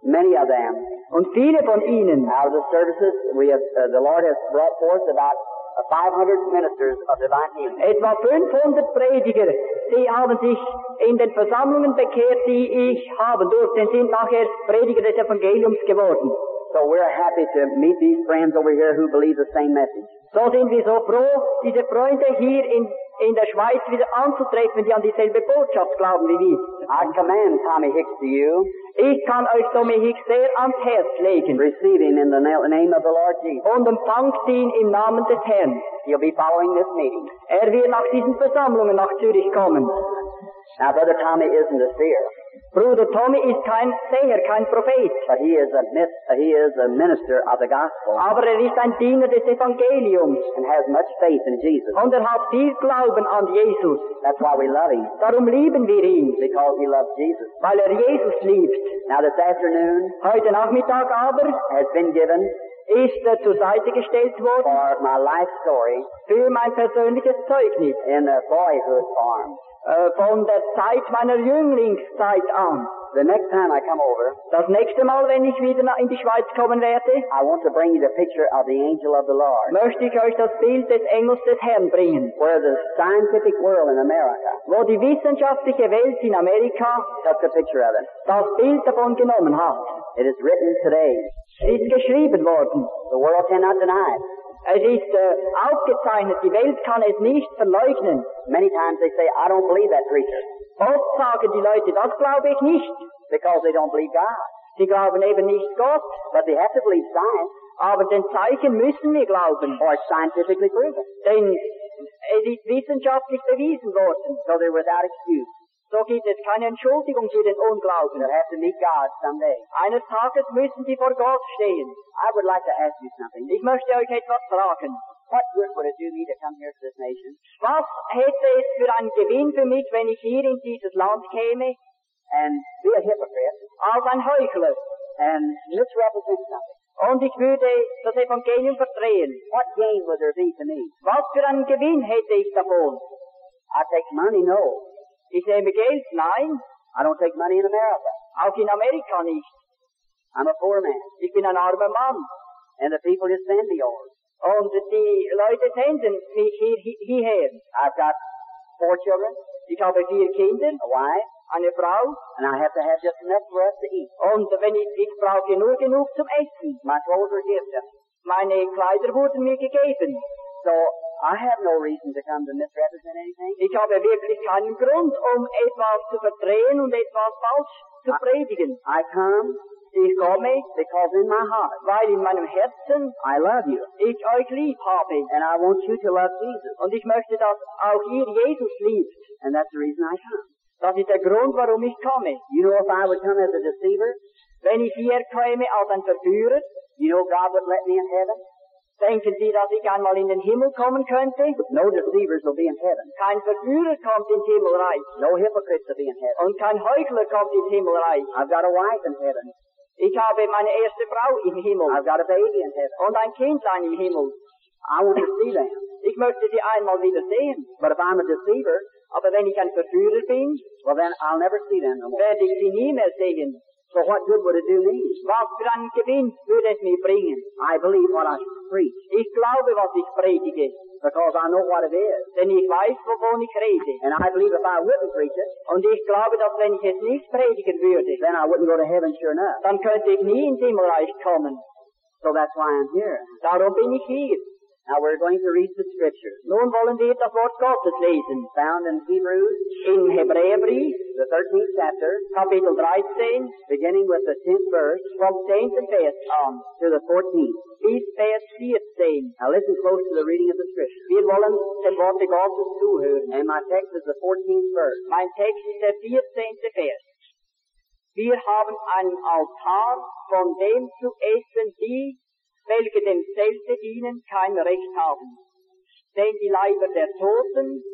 Many of them. Und viele von ihnen, Out of the services, we have, uh, the Lord has brought forth about uh, five hundred ministers of divine healing. etwa fünfhundert Prediger, sie haben sich in den Versammlungen bekehrt, die ich haben durfte, und sind nachher Prediger des Evangeliums geworden. So we're happy to meet these friends over here who believe the same message. So sind wir so froh, diese Freunde hier in, in der Schweiz wieder anzutreffen, die an dieselbe Botschaft glauben wie wir. I commend Tommy Hicks to you. Ich kann euch Tommy Hicks sehr ans Herz legen. Receive him in the na- name of the Lord Jesus. Und empfangt ihn im Namen des Herrn. He'll be following this meeting. Er wird nach diesen Versammlungen nach Zürich kommen. Now, Brother Tommy isn't a seer, Bruder Tommy ist kein Seher, kein Prophet. but he is a mis- uh, he is a minister of the gospel Aber er ist ein Diener des Evangeliums. and has much faith in Jesus. Und er hat viel Glauben an Jesus. That's why we love him, Darum lieben wir ihn, because he loves Jesus. weil er Jesus liebt. Now, this afternoon Heute Nachmittag aber has been given ist er zur Seite gestellt worden for my life story für mein persönliches Zeugnis. in the boyhood farm. Äh, von der Zeit meiner Jünglingszeit an. The next time I come over, Das nächste Mal, wenn ich wieder na- in die Schweiz kommen werde, I want to bring you the picture of the angel of the Lord, möchte ich euch das Bild des Engels des Herrn bringen, where the scientific world in America wo die wissenschaftliche Welt in Amerika took a picture of it. das Bild davon genommen hat. It is written today. Es ist geschrieben worden. The world cannot deny it. Es ist äh, aufgezeichnet, die Welt kann es nicht verleugnen. Many times they say, I don't believe that preacher, Oft sagen die Leute, das glaube ich nicht. because they don't believe God. Sie glauben eben nicht Gott, But they have to believe science, aber den Zeichen müssen wir glauben. or it's scientifically proven. Denn es ist wissenschaftlich bewiesen worden. So they're without excuse. So gibt es keine Entschuldigung für den Unglauben. They'll have to meet God someday. Eines Tages müssen sie vor Gott stehen. I would like to ask you something. Ich möchte euch etwas fragen. What good would it do me to come here to this nation Was hätte es für einen Gewinn für mich, wenn ich hier in dieses Land käme, and be a hypocrite als ein Heuchler? and misrepresent something? Und ich würde das Evangelium verdrehen. What gain would there be to me? Was für einen Gewinn hätte ich davon? I take money? No. Ich nehme Geld? Nein. I don't take money in America. Auch in Amerika nicht. I'm a poor man. Ich bin ein armer Mann. And the people just send me over. Und die Leute senden mich hier, hi- hierher. I've got four children, Ich habe vier Kinder, a wife, eine Frau. and I have to have just enough for us to eat. Und wenn ich, ich brauche nur genug zum Essen. My clothes are given. Meine Kleider wurden mir gegeben. So I have no reason to come to misrepresent anything. Ich habe wirklich keinen Grund, um etwas zu verdrehen und etwas falsch zu predigen. I come Ich komme, because in my heart weil in meinem Herzen I love you, ich euch lieb habe. and I want you to love Jesus. Und ich möchte, dass auch ihr Jesus liebt. And that's the reason I come. Das ist der Grund, warum ich komme. You know, if I would come as a deceiver, Wenn ich hier käme als ein Verführer, you know God would let me in heaven? denken Sie, dass ich einmal in den Himmel kommen könnte? No deceivers will be in heaven. Kein Verführer kommt ins Himmelreich. No hypocrites will be in heaven. Und kein Heuchler kommt ins Himmelreich. I've got a wife in heaven. Ich habe meine erste Frau im Himmel I've got a baby in heaven. und ein Kindlein im Himmel. I want to see them. Ich möchte sie einmal wieder sehen. But if I'm a deceiver, Aber wenn ich ein Verführer bin, well then I'll never see them no more. werde ich sie nie mehr sehen. So what good would it do me? Was für einen Gewinn würde es mir bringen? I believe what I preach Ich glaube, was ich predige, because I know what it is. denn ich weiß, wovon ich rede. And I believe if I wouldn't preach it, Und ich glaube, dass wenn ich es nicht predigen würde, then I wouldn't go to heaven sure enough. dann könnte ich nie ins Himmelreich kommen. So that's why I'm here. Darum bin ich hier. Now we're going to read the scriptures Nun wollen wir das Wort Gottes lesen. found in Hebrews, Im Hebräerbrief, the thirteenth chapter, Kapitel dreizehn, beginning with the tenth verse vom zehnten Vers an to the fourteenth. bis Vers vierzehn. Now listen close to the reading of the scripture. Wir wollen dem Worte Gottes zuhören. And my text is the fourteenth verse. Mein Text ist der vierzehnte Vers. Wir haben einen Altar, von dem zu essen die, welche dem Zelte dienen, kein Recht haben. Denn die Leiber der Toten,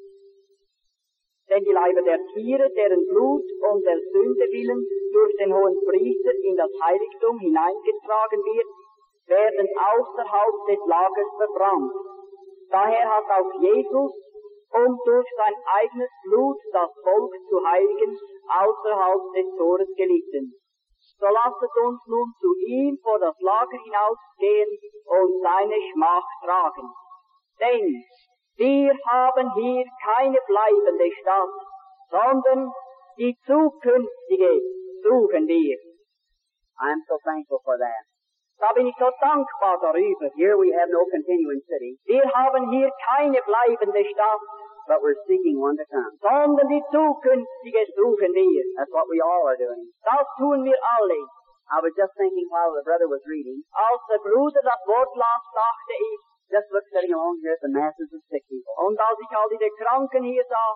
denn die Leiber der Tiere, deren Blut um der Sünde willen durch den hohen Priester in das Heiligtum hineingetragen wird, werden außerhalb des Lagers verbrannt. Daher hat auch Jesus, um durch sein eigenes Blut das Volk zu heiligen, außerhalb des Tores gelitten. So lasset uns nun zu ihm vor das Lager hinausgehen und seine Schmach tragen. Denn wir haben hier keine bleibende Stadt, sondern die zukünftige suchen wir. I'm so thankful for that. Da bin ich so dankbar darüber. Here we have no continuing city, Wir haben hier keine bleibende Stadt, but we're seeking one to come. sondern die zukünftige suchen wir. That's what we all are doing. Das tun wir alle. I was just thinking while the brother was reading, Als der Bruder das Wort las, dachte ich, just look sitting along here at the masses of sick people. und als ich all diese Kranken hier sah,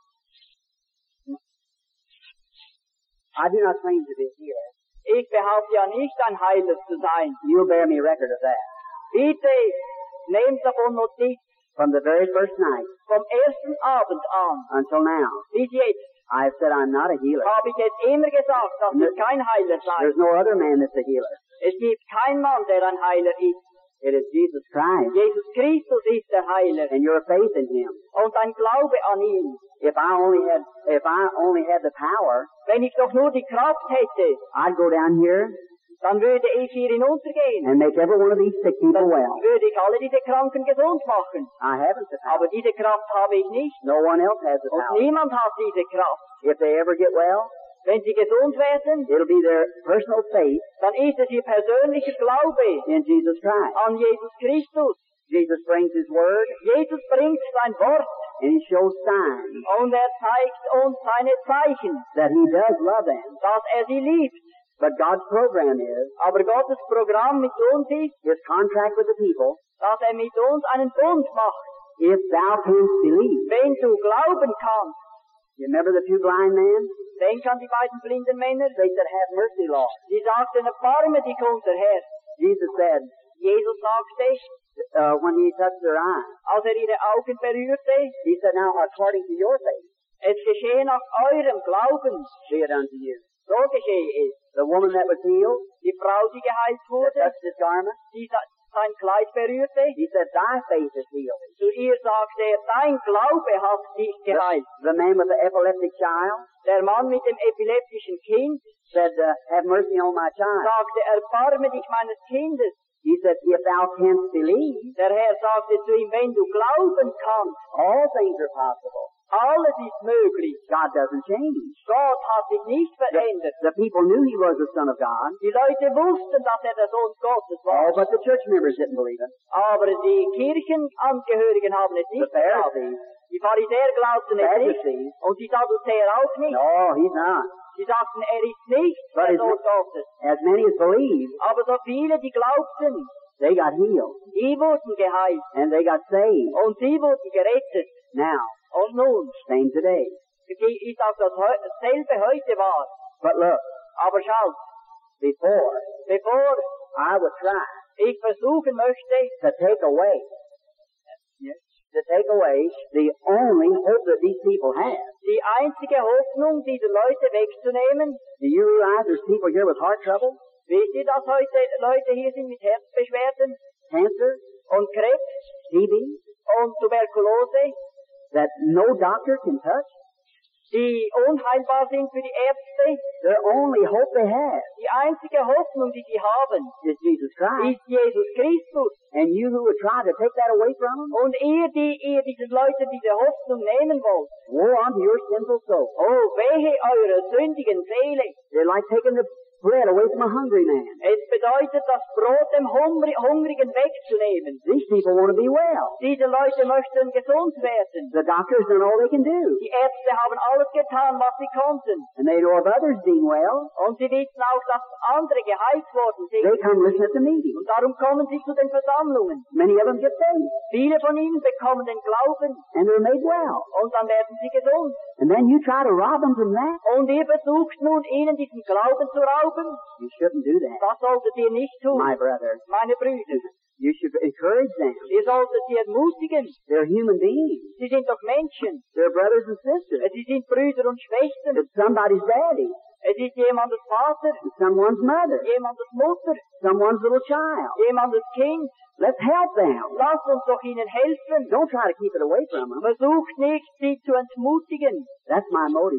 I do not claim to be a healer. ich behaupte ja nicht, ein Heiler zu sein. You'll bear me record of that. Bitte, nehmt davon Notiz, From the very first night vom ersten Abend an until now, bis jetzt I've said I'm not a healer. habe ich jetzt immer gesagt, dass ich kein Heiler sei. There's no other man that's a healer. Es gibt keinen Mann, der ein Heiler ist. It is Jesus Christ Jesus Christus ist der Heiler and your faith in Him. und ein Glaube an ihn. If I only had, if I only had the power, Wenn ich doch nur die Kraft hätte, I'd go down here dann würde ich hier hinuntergehen. and make every one of these sick people Dann well. würde ich alle diese Kranken gesund machen. I haven't the power. Aber diese Kraft habe ich nicht. No one else has the Und power. niemand hat diese Kraft. If they ever get well, Wenn sie gesund werden, it'll be their personal faith dann ist es ihr persönlicher Glaube in Jesus Christ. an Jesus Christus. Jesus brings His Word Jesus bringt sein Wort and He shows signs und er zeigt uns seine Zeichen, that He does love them. dass er sie liebt. But God's program is Aber Gottes Programm mit uns ist, His contract with the people. dass er mit uns einen Bund macht. If thou canst believe. Wenn du glauben kannst, You remember the two blind men? denk an die beiden blinden Männer, They said, "Have mercy, Lord." die sagten, erbarme dich unser Herr. Jesus said, Jesus sagte, uh, when He touched their eyes, als er ihre Augen berührte, He said, "Now according to your faith, es geschehe nach eurem Glauben. be it unto you." So geschehe es. The woman that was healed, Die Frau, die geheilt that wurde, touched His garment, die sa- sein Kleid berührte, He said, "Thy faith has healed thee." zu ihr sagte er, dein Glaube hat dich geheilt. The man with the epileptic child Der Mann mit dem epileptischen Kind said, uh, "Have mercy on my child." sagte, erbarme dich meines Kindes. He said, "If thou canst believe, Der Herr sagte zu ihm, wenn du glauben kannst, all things are possible." alles ist möglich. God doesn't change. Gott hat sich nicht verändert. The people knew He was the Son of God. Die Leute wussten, dass er der Sohn Gottes Oh, war. but the church members didn't believe it. Aber die Kirchenangehörigen haben es The nicht geglaubt. Pharisees, Die Pharisäer glaubten es nicht. Sadducees, Und die Sadduzäer auch nicht. no, He's not. Sie sagten, er ist nicht But der it's Sohn not- Gottes. As many as believed, Aber so viele, die glaubten, they got healed die wurden geheilt. and they got saved. Und sie wurden gerettet. Now, Und nun, same today. die ist auch das heu- dasselbe heute wahr. But look, Aber schaut, before bevor I would try ich versuchen möchte, to take away, to take away the only hope that these people have. die einzige Hoffnung dieser Leute wegzunehmen, Do you realize there's people here with heart trouble, wisst ihr, dass heute Leute hier sind mit Herzbeschwerden cancer, und Krebs T B, und Tuberkulose, that no doctor can touch? die unheilbar sind für die Ärzte? The only hope they have Die einzige Hoffnung, die sie haben, is Jesus Christ. ist Jesus Christus. And you who would try to take that away from them, Und ihr, die ihr diesen Leuten diese Hoffnung nehmen wollt, woe unto your sinful soul. oh, wehe eurer sündigen Seele. They're like taking the bread away from a hungry man. Es bedeutet, das Brot dem Hungri Hungrigen wegzunehmen. These people want to be well. Diese Leute möchten gesund werden. The doctors done all they can do. Die Ärzte haben alles getan, was sie konnten. And they know of others being well. Und sie wissen auch, dass andere geheilt worden They sind. come listen at the meeting. Und darum kommen sie zu den Versammlungen. Many of them get saved. Viele von ihnen bekommen den Glauben And they're made well. und dann werden sie gesund. And then you try to rob them from that? Und ihr versucht nun, ihnen diesen Glauben zu rauben. You shouldn't do that. Das solltet ihr nicht tun, My brother. meine Brüder. You should encourage them. Ihr solltet sie ermutigen. They're human beings. Sie sind doch Menschen. They're brothers and sisters. Sie sind Brüder und Schwestern. It's somebody's daddy. Es ist jemandes Vater, It's someone's mother. jemandes Mutter, Someone's little child. jemandes Kind. Let's help them. Lasst uns doch ihnen helfen. Don't try to keep it away from them. Versucht nicht, sie zu entmutigen. That's my motive.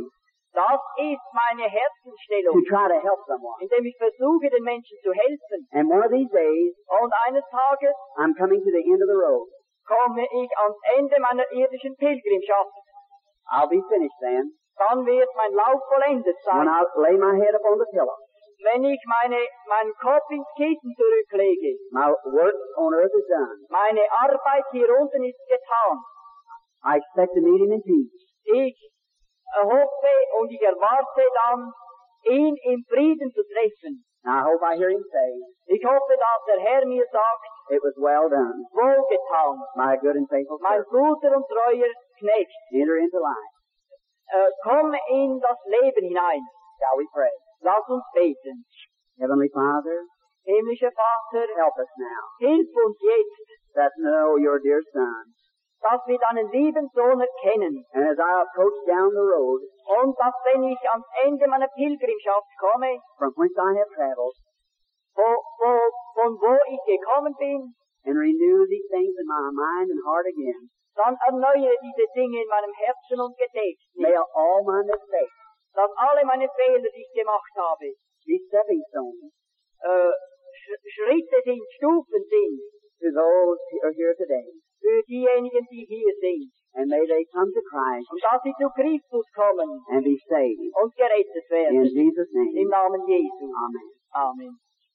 Das ist meine to Herzensstellung, try to help someone. indem ich versuche, den Menschen zu helfen. And one of these days, Und eines Tages I'm coming to the end of the road. komme ich ans Ende meiner irdischen Pilgrimschaft. I'll be finished then. Dann wird mein Lauf vollendet When sein. I lay my head upon the pillow. Wenn ich meine, meinen Kopf ins Kissen zurücklege, My work on earth is done. meine Arbeit hier unten ist getan. I expect to meet him in peace. Ich hoffe und ich erwarte dann, ihn im Frieden zu treffen. Now I hope I hear him say, Ich hoffe, dass der Herr mir sagt, it was well done, wohlgetan, my good and faithful mein servant. guter und treuer Knecht. Enter into life. Äh, komm in das Leben hinein. Shall we pray? Lass uns beten. Heavenly Father, Himmlischer Vater, help us now hilf uns jetzt, that know your dear Son. dass wir deinen lieben Sohn erkennen. And as I approach down the road Und dass, wenn ich ans Ende meiner Pilgrimschaft komme, from whence I have traveled, wo, wo, von wo ich gekommen bin, and renew these things in my mind and heart again, dann erneuere diese Dinge in meinem Herzen und Gedächtnis, may all my mistakes dass alle meine Fehler, die ich gemacht habe, be stepping stones äh, Sch- Schritte sind, Stufen sind, to those who are here today. für diejenigen, die hier sind. And may they come to Christ Und dass sie zu Christus kommen and be saved. und gerettet In werden. Jesus' Im name. Namen Jesu. Amen. Amen.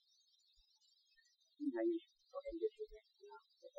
Now you should go ahead and get your next now.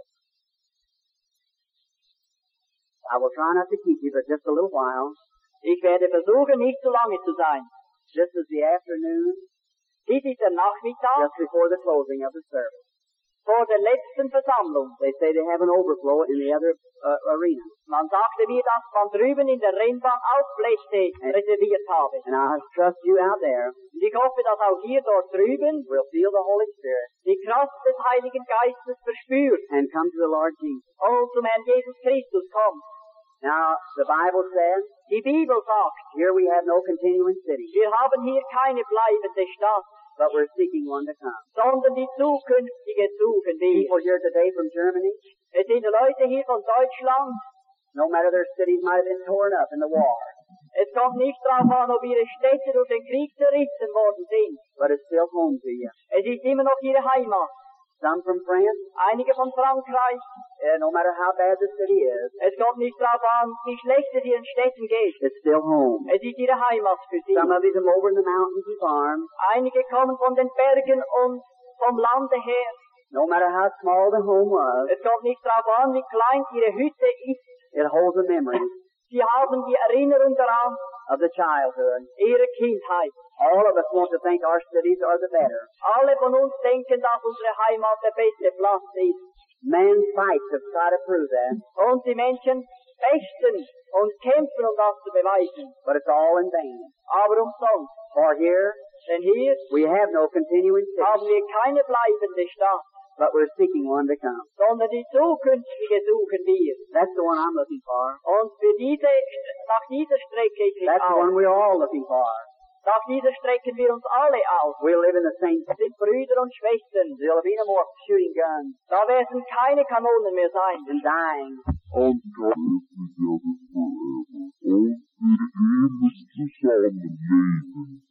I will try not to keep you, but just a little while. Ich werde versuchen, nicht zu lange zu sein. This is the afternoon, Dies ist der Nachmittag just before the closing of the service. vor der letzten Versammlung. They say they have an overflow in the other uh, arena. Man sagte mir, dass man drüben in der Rennbahn auch Plätze reserviert habe. And I trust you out there Und ich hoffe, dass auch ihr dort drüben will feel the Holy Spirit die Kraft des Heiligen Geistes verspürt and come to the Lord Jesus. und zum Herrn Jesus Christus kommt. Now, the Bible says, Die Bibel sagt, here we have no continuing city, wir haben hier keine bleibende Stadt, but we're seeking one to come. sondern die zukünftige suchen wir. People here today from Germany, Es sind Leute hier von Deutschland. no matter their cities might have been torn up in the war, Es kommt nicht darauf an, ob ihre Städte durch den Krieg zerrissen worden sind. but it's still home to you. Es ist immer noch ihre Heimat. Some from France, Einige von Frankreich. uh, no matter how bad the city is, Es kommt nicht darauf an, wie schlecht es ihren Städten geht. it's still home. Es ist ihre Heimat für sie. Some of you from over in the mountains and farms, Einige kommen von den Bergen und vom Lande her. no matter how small the home was, Es kommt nicht darauf an, wie klein ihre Hütte ist. it holds a memory Sie haben die Erinnerung daran, of the childhood. ihre Kindheit. All of us want to think our cities are the better. Alle von uns denken, dass unsere Heimat der beste Platz ist. Man fights to try to prove that, Und die Menschen fechten und kämpfen, um das zu beweisen. but it's all in vain. Aber umsonst. For here, Denn hier we have no continuing haben city, wir keine bleibende Stadt, but we're seeking one to come. sondern die zukünftige suchen wir. That's the one I'm looking for. Und für diese, nach dieser strecke ich mich That's the one aus. we're all looking for. Nach dieser strecken wir uns alle aus. We'll live in the same Wir sind Brüder und Schwestern. There'll be no more shooting guns Da werden keine Kanonen mehr sein. and dying. and God together forever. Und wir ewig zusammenleben.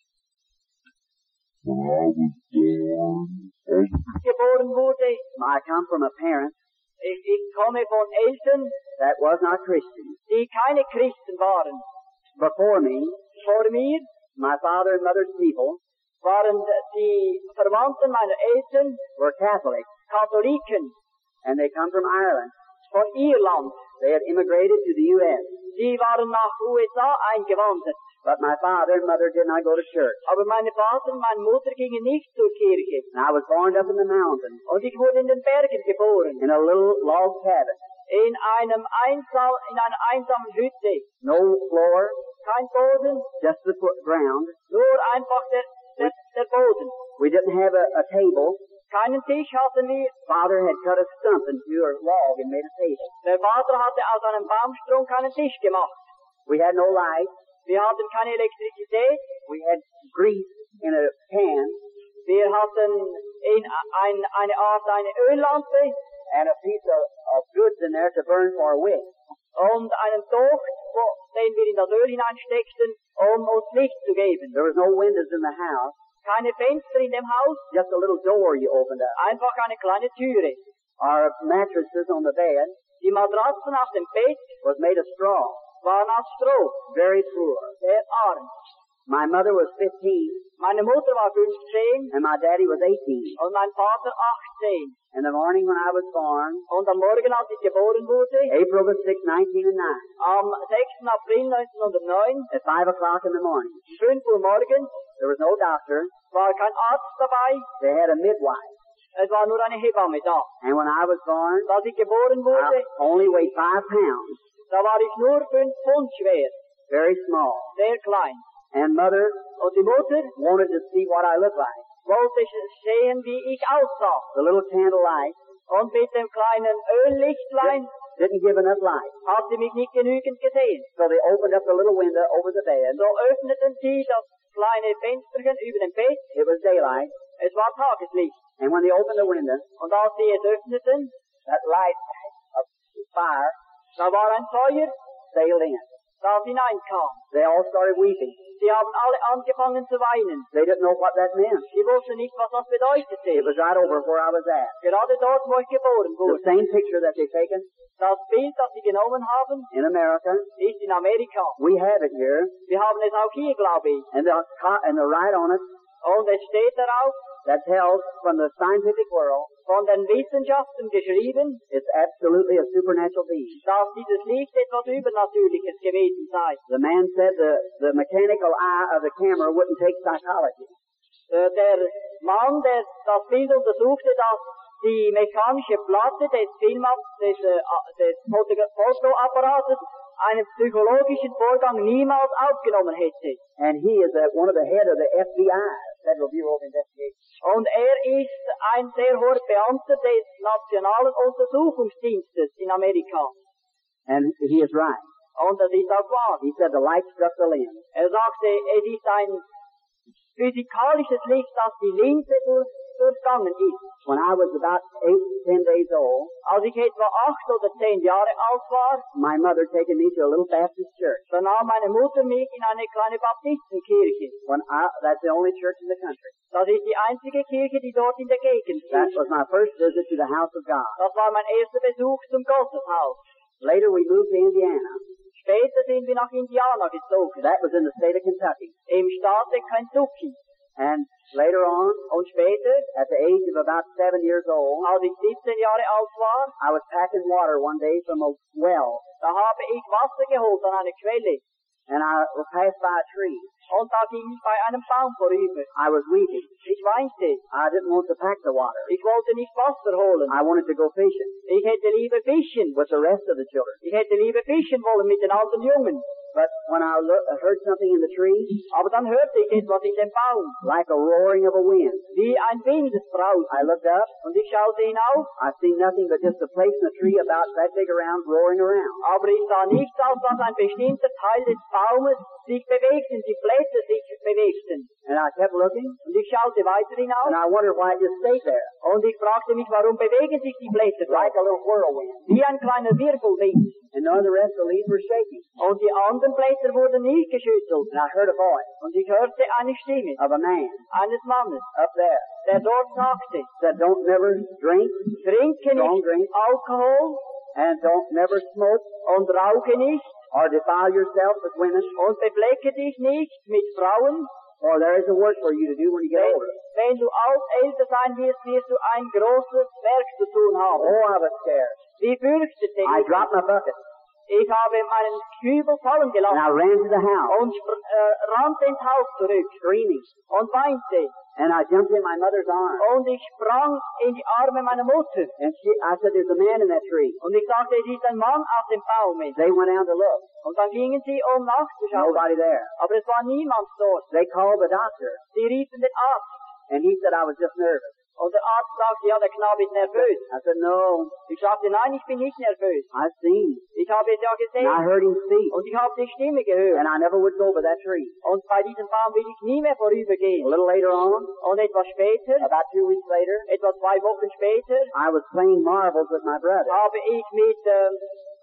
When I was born, als ich Geboren wurde, I come from a parent ich, ich komme von Eltern, that was not Christian. die keine Christen waren. Before me, Vor mir my father and mother's people waren die Verwandten meiner Eltern were Catholic, Katholiken and they come from Ireland. von Irland. They had immigrated to the U S, Die waren nach U S A eingewandert. but my father and mother did not go to church. Aber meine Vater und meine Mutter gingen nicht zur Kirche. And I was born up in the mountains Und ich wurde in den Bergen geboren. in a little log cabin. In einem Einsam, in einer einsamen Hütte. No floor, Kein Boden, just the fo- ground. nur einfach der, der, der Boden. We didn't have a, a table. Keinen Tisch hatten wir. Father had cut a stump into a log and made a table. Der Vater hatte aus einem Baumstrunk einen Tisch gemacht. We had no light. Wir hatten keine Elektrizität. We had grease in a pan Wir hatten in ein, eine Art eine Öllampe and a piece of, of goods in there to burn for a wick. und einen Docht, wo, den wir in das Öl hineinsteckten, um uns Licht zu geben. There was no windows in the house, Keine Fenster in dem Haus, just a little door you opened up. einfach eine kleine Türe. Our mattresses on the bed Die Matratzen auf dem Bett was made of straw, waren aus Stroh, very poor. sehr arm. My mother was fifteen, Meine Mutter war fünfzehn and my daddy was eighteen. und mein Vater achtzehn. In the morning when I was born, Und am Morgen, als ich geboren wurde, April the sixth, nineteen oh nine, am sechsten April neunzehnhundertneun, at five o'clock in the morning, fünf Uhr morgens, there was no doctor. war kein Arzt dabei, They had a midwife. es war nur eine Hebamme da. And when I was born, Als ich geboren wurde, I only weighed five pounds, da war ich nur fünf Pfund schwer, very small. sehr klein. And mother Und die Mutter wanted to see what I looked like. wollte sehen, wie ich aussah. The little candle light Und mit dem kleinen Öllichtlein didn't give enough light. hat sie mich nicht genügend gesehen. So they opened up the little window over the bed. So öffneten sie das kleine Fensterchen über dem Bett. It was daylight. Es war Tageslicht. And when they opened the window, Und als sie es öffneten, that light of fire da war ein Feuer, sailed in. das hineinkam. They all started weeping. Sie haben alle angefangen zu weinen. They didn't know what that meant. Sie wussten nicht, was das It bedeutete. was right over where I was at. Gerade dort, wo ich geboren The wurde. same picture that they've taken Das Bild, das sie genommen haben, in America, ist in Amerika. we have it here. Wir haben es auch hier, glaube ich. And the, co- and the right on it Und es steht darauf, that tells from the scientific world von den Wissenschaften geschrieben, it's absolutely a supernatural being. dass dieses Licht etwas Übernatürliches gewesen sei. The man said the, the mechanical eye of the camera wouldn't take psychology. Äh, Der Mann, der das Bild untersuchte, dass die mechanische Platte des Filmab, des, äh, des Foto- Fotoapparates einen psychologischen Vorgang niemals aufgenommen hätte. And he is a, one of the head of the F B I, Federal Bureau of Investigation. Und er ist ein sehr hoher Beamter des Nationalen Untersuchungsdienstes in Amerika. And he is right. Und das ist auch wahr. He said the light struck the lens. Er sagte, es ist ein physikalisches Licht, das die Linse durch, durchgangen ist. When I was about eight, ten days old, Als ich etwa acht oder zehn Jahre alt war, my mother taken me to a little Baptist church. da nahm meine Mutter mich in eine kleine Baptistenkirche. When I, that's the only church in the country. Das ist die einzige Kirche, die dort in der Gegend That ist. was my first visit to the house of God. Das war mein erster Besuch zum Gotteshaus. Later we moved to Indiana. Später sind wir nach Indiana gezogen, That was in the state of Kentucky. im Staate Kentucky. And later on, Und später, at the age of about seven years old, als ich siebzehn Jahre alt war, I was packing water one day from a well, da habe ich Wasser geholt an einer Quelle. and I passed by a tree. Und da ging ich bei einem Baum vorüber. I was weeping. Ich weinte. I didn't want to pack the water. Ich wollte nicht Wasser holen. I wanted to go fishing Ich hätte lieber fischen. with the rest of the children. Ich hätte lieber fischen wollen mit den alten Jungen. But when I lo- heard something in the tree, Aber dann hörte ich etwas in dem Baum. like a roaring of a wind, Wie ein Windesbrausen. I looked up. Und ich schaute hinauf. I seen nothing but just a place in the tree about that big around, roaring around. Aber ich sah nichts, als dass ein bestimmter Teil des Baumes sich bewegten, die Blätter sich bewegten. And I kept looking, Und ich schaute weiter hinauf. and I wondered why it just stayed there, Und ich fragte mich, warum bewegen sich die Blätter like dort? a little whirlwind. Wie ein kleiner Wirbelwind. And none of the rest of the leaves were shaking. Und die anderen Blätter wurden nicht geschüttelt. And I heard a voice Und ich hörte eine Stimme of a man eines Mannes, up there der dort sagte, said, "Don't never drink trinke strong nicht drink, Alkohol and don't never smoke und rauche nicht or defile yourself with women, und beflecke dich nicht mit Frauen. or there is a work for you to do when you get Wenn, older." wenn du alt älter sein wirst, wirst du ein großes Werk zu tun haben. Oh, I was scared. Wie fürchtete I ich? dropped my bucket, Ich habe meinen Kübel fallen and I gelassen ran to the house, und spr- äh, rannte ins Haus zurück screaming, und weinte. and I jumped in my mother's arms. Und ich sprang in die Arme meiner Mutter. And she, I said, "There's a man in that tree." Und ich sagte, es ist ein Mann auf dem Baume. They went out to look. Und dann gingen sie, um nachzuschauen. Nobody there. Aber es war niemand dort. They called the doctor, Sie riefen den Arzt. and he said I was just nervous. Und der Arzt sagte, ja, der Knabe ist nervös. I said, "No, Ich sagte, nein, ich bin nicht nervös. I've seen, Ich habe es ja and I gesehen. heard him speak, Und ich habe die Stimme gehört. and I never would go by that tree." Und bei diesem Baum will ich nie mehr A vorübergehen. little later on, Und etwas später, about two weeks later, etwa zwei Wochen später, I was playing marbles with my brother. habe ich mit ähm,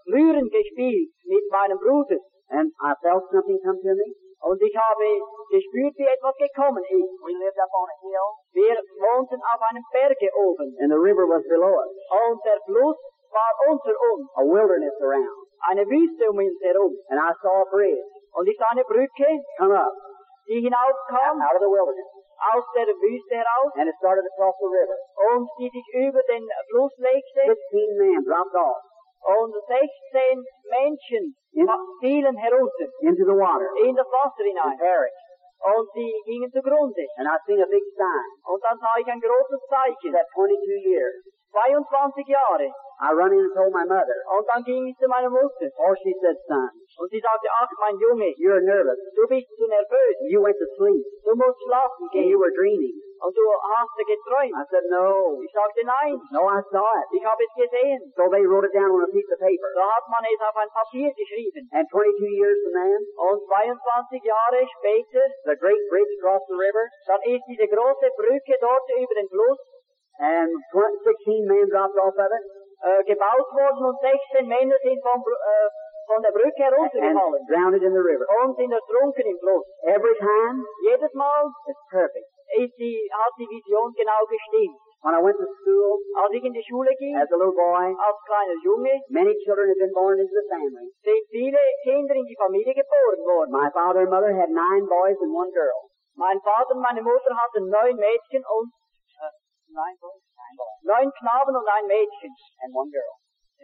Mühren gespielt mit meinem Bruder. And I felt something come to me. Und ich habe gespürt, wie etwas gekommen ist. We lived up on a hill, Wir wohnten auf einem Berge oben. and the river was below us. Und der Fluss war unter uns. A wilderness around. Eine Wüste um uns herum. And I saw a bridge Und ich sah eine Brücke, come up die hinaufkam out of the wilderness. aus der Wüste heraus And it started across the river. und die sich über den Fluss legte. Sixteen men dropped off Und sechzehn Menschen in, fielen herunter into the water in das Wasser and hinein. perished. Und sie gingen zugrunde. And I seen a big sign. Und dann sah ich ein großes Zeichen. At twenty-two years, zweiundzwanzig Jahre. I run in and told my mother. Und dann ging ich zu meiner Mutter. Or she said, son, Und sie sagte, ach mein Junge, you're nervous. du bist zu nervös. You went to sleep. Du musst schlafen And you gehen. were dreaming. Und du hast geträumt. I said, no. Ich sagte, nein, No, I saw it. ich habe es gesehen. So they wrote it down on a piece of paper. So hat man es auf ein Papier geschrieben. And twenty-two years from then, Und zweiundzwanzig Jahre später, the great bridge across the river, dann ist diese große Brücke dort über den Fluss and tw- sixteen men dropped off of it, äh, gebaut worden und sechzehn Männer sind vom, Br- äh, von der Brücke and heruntergefallen drowned in the river. und sind ertrunken im Fluss. Every time, Jedes Mal it's perfect. ist die, hat die Vision genau gestimmt. When I went to school Als ich in die Schule ging, as a little boy, als kleiner Junge, many children had been born into the family. sind viele Kinder in die Familie geboren worden. My father and mother had nine boys and one girl. Mein Vater und meine Mutter hatten neun Mädchen und äh, neun, Boys? neun Knaben und ein Mädchen. And one girl.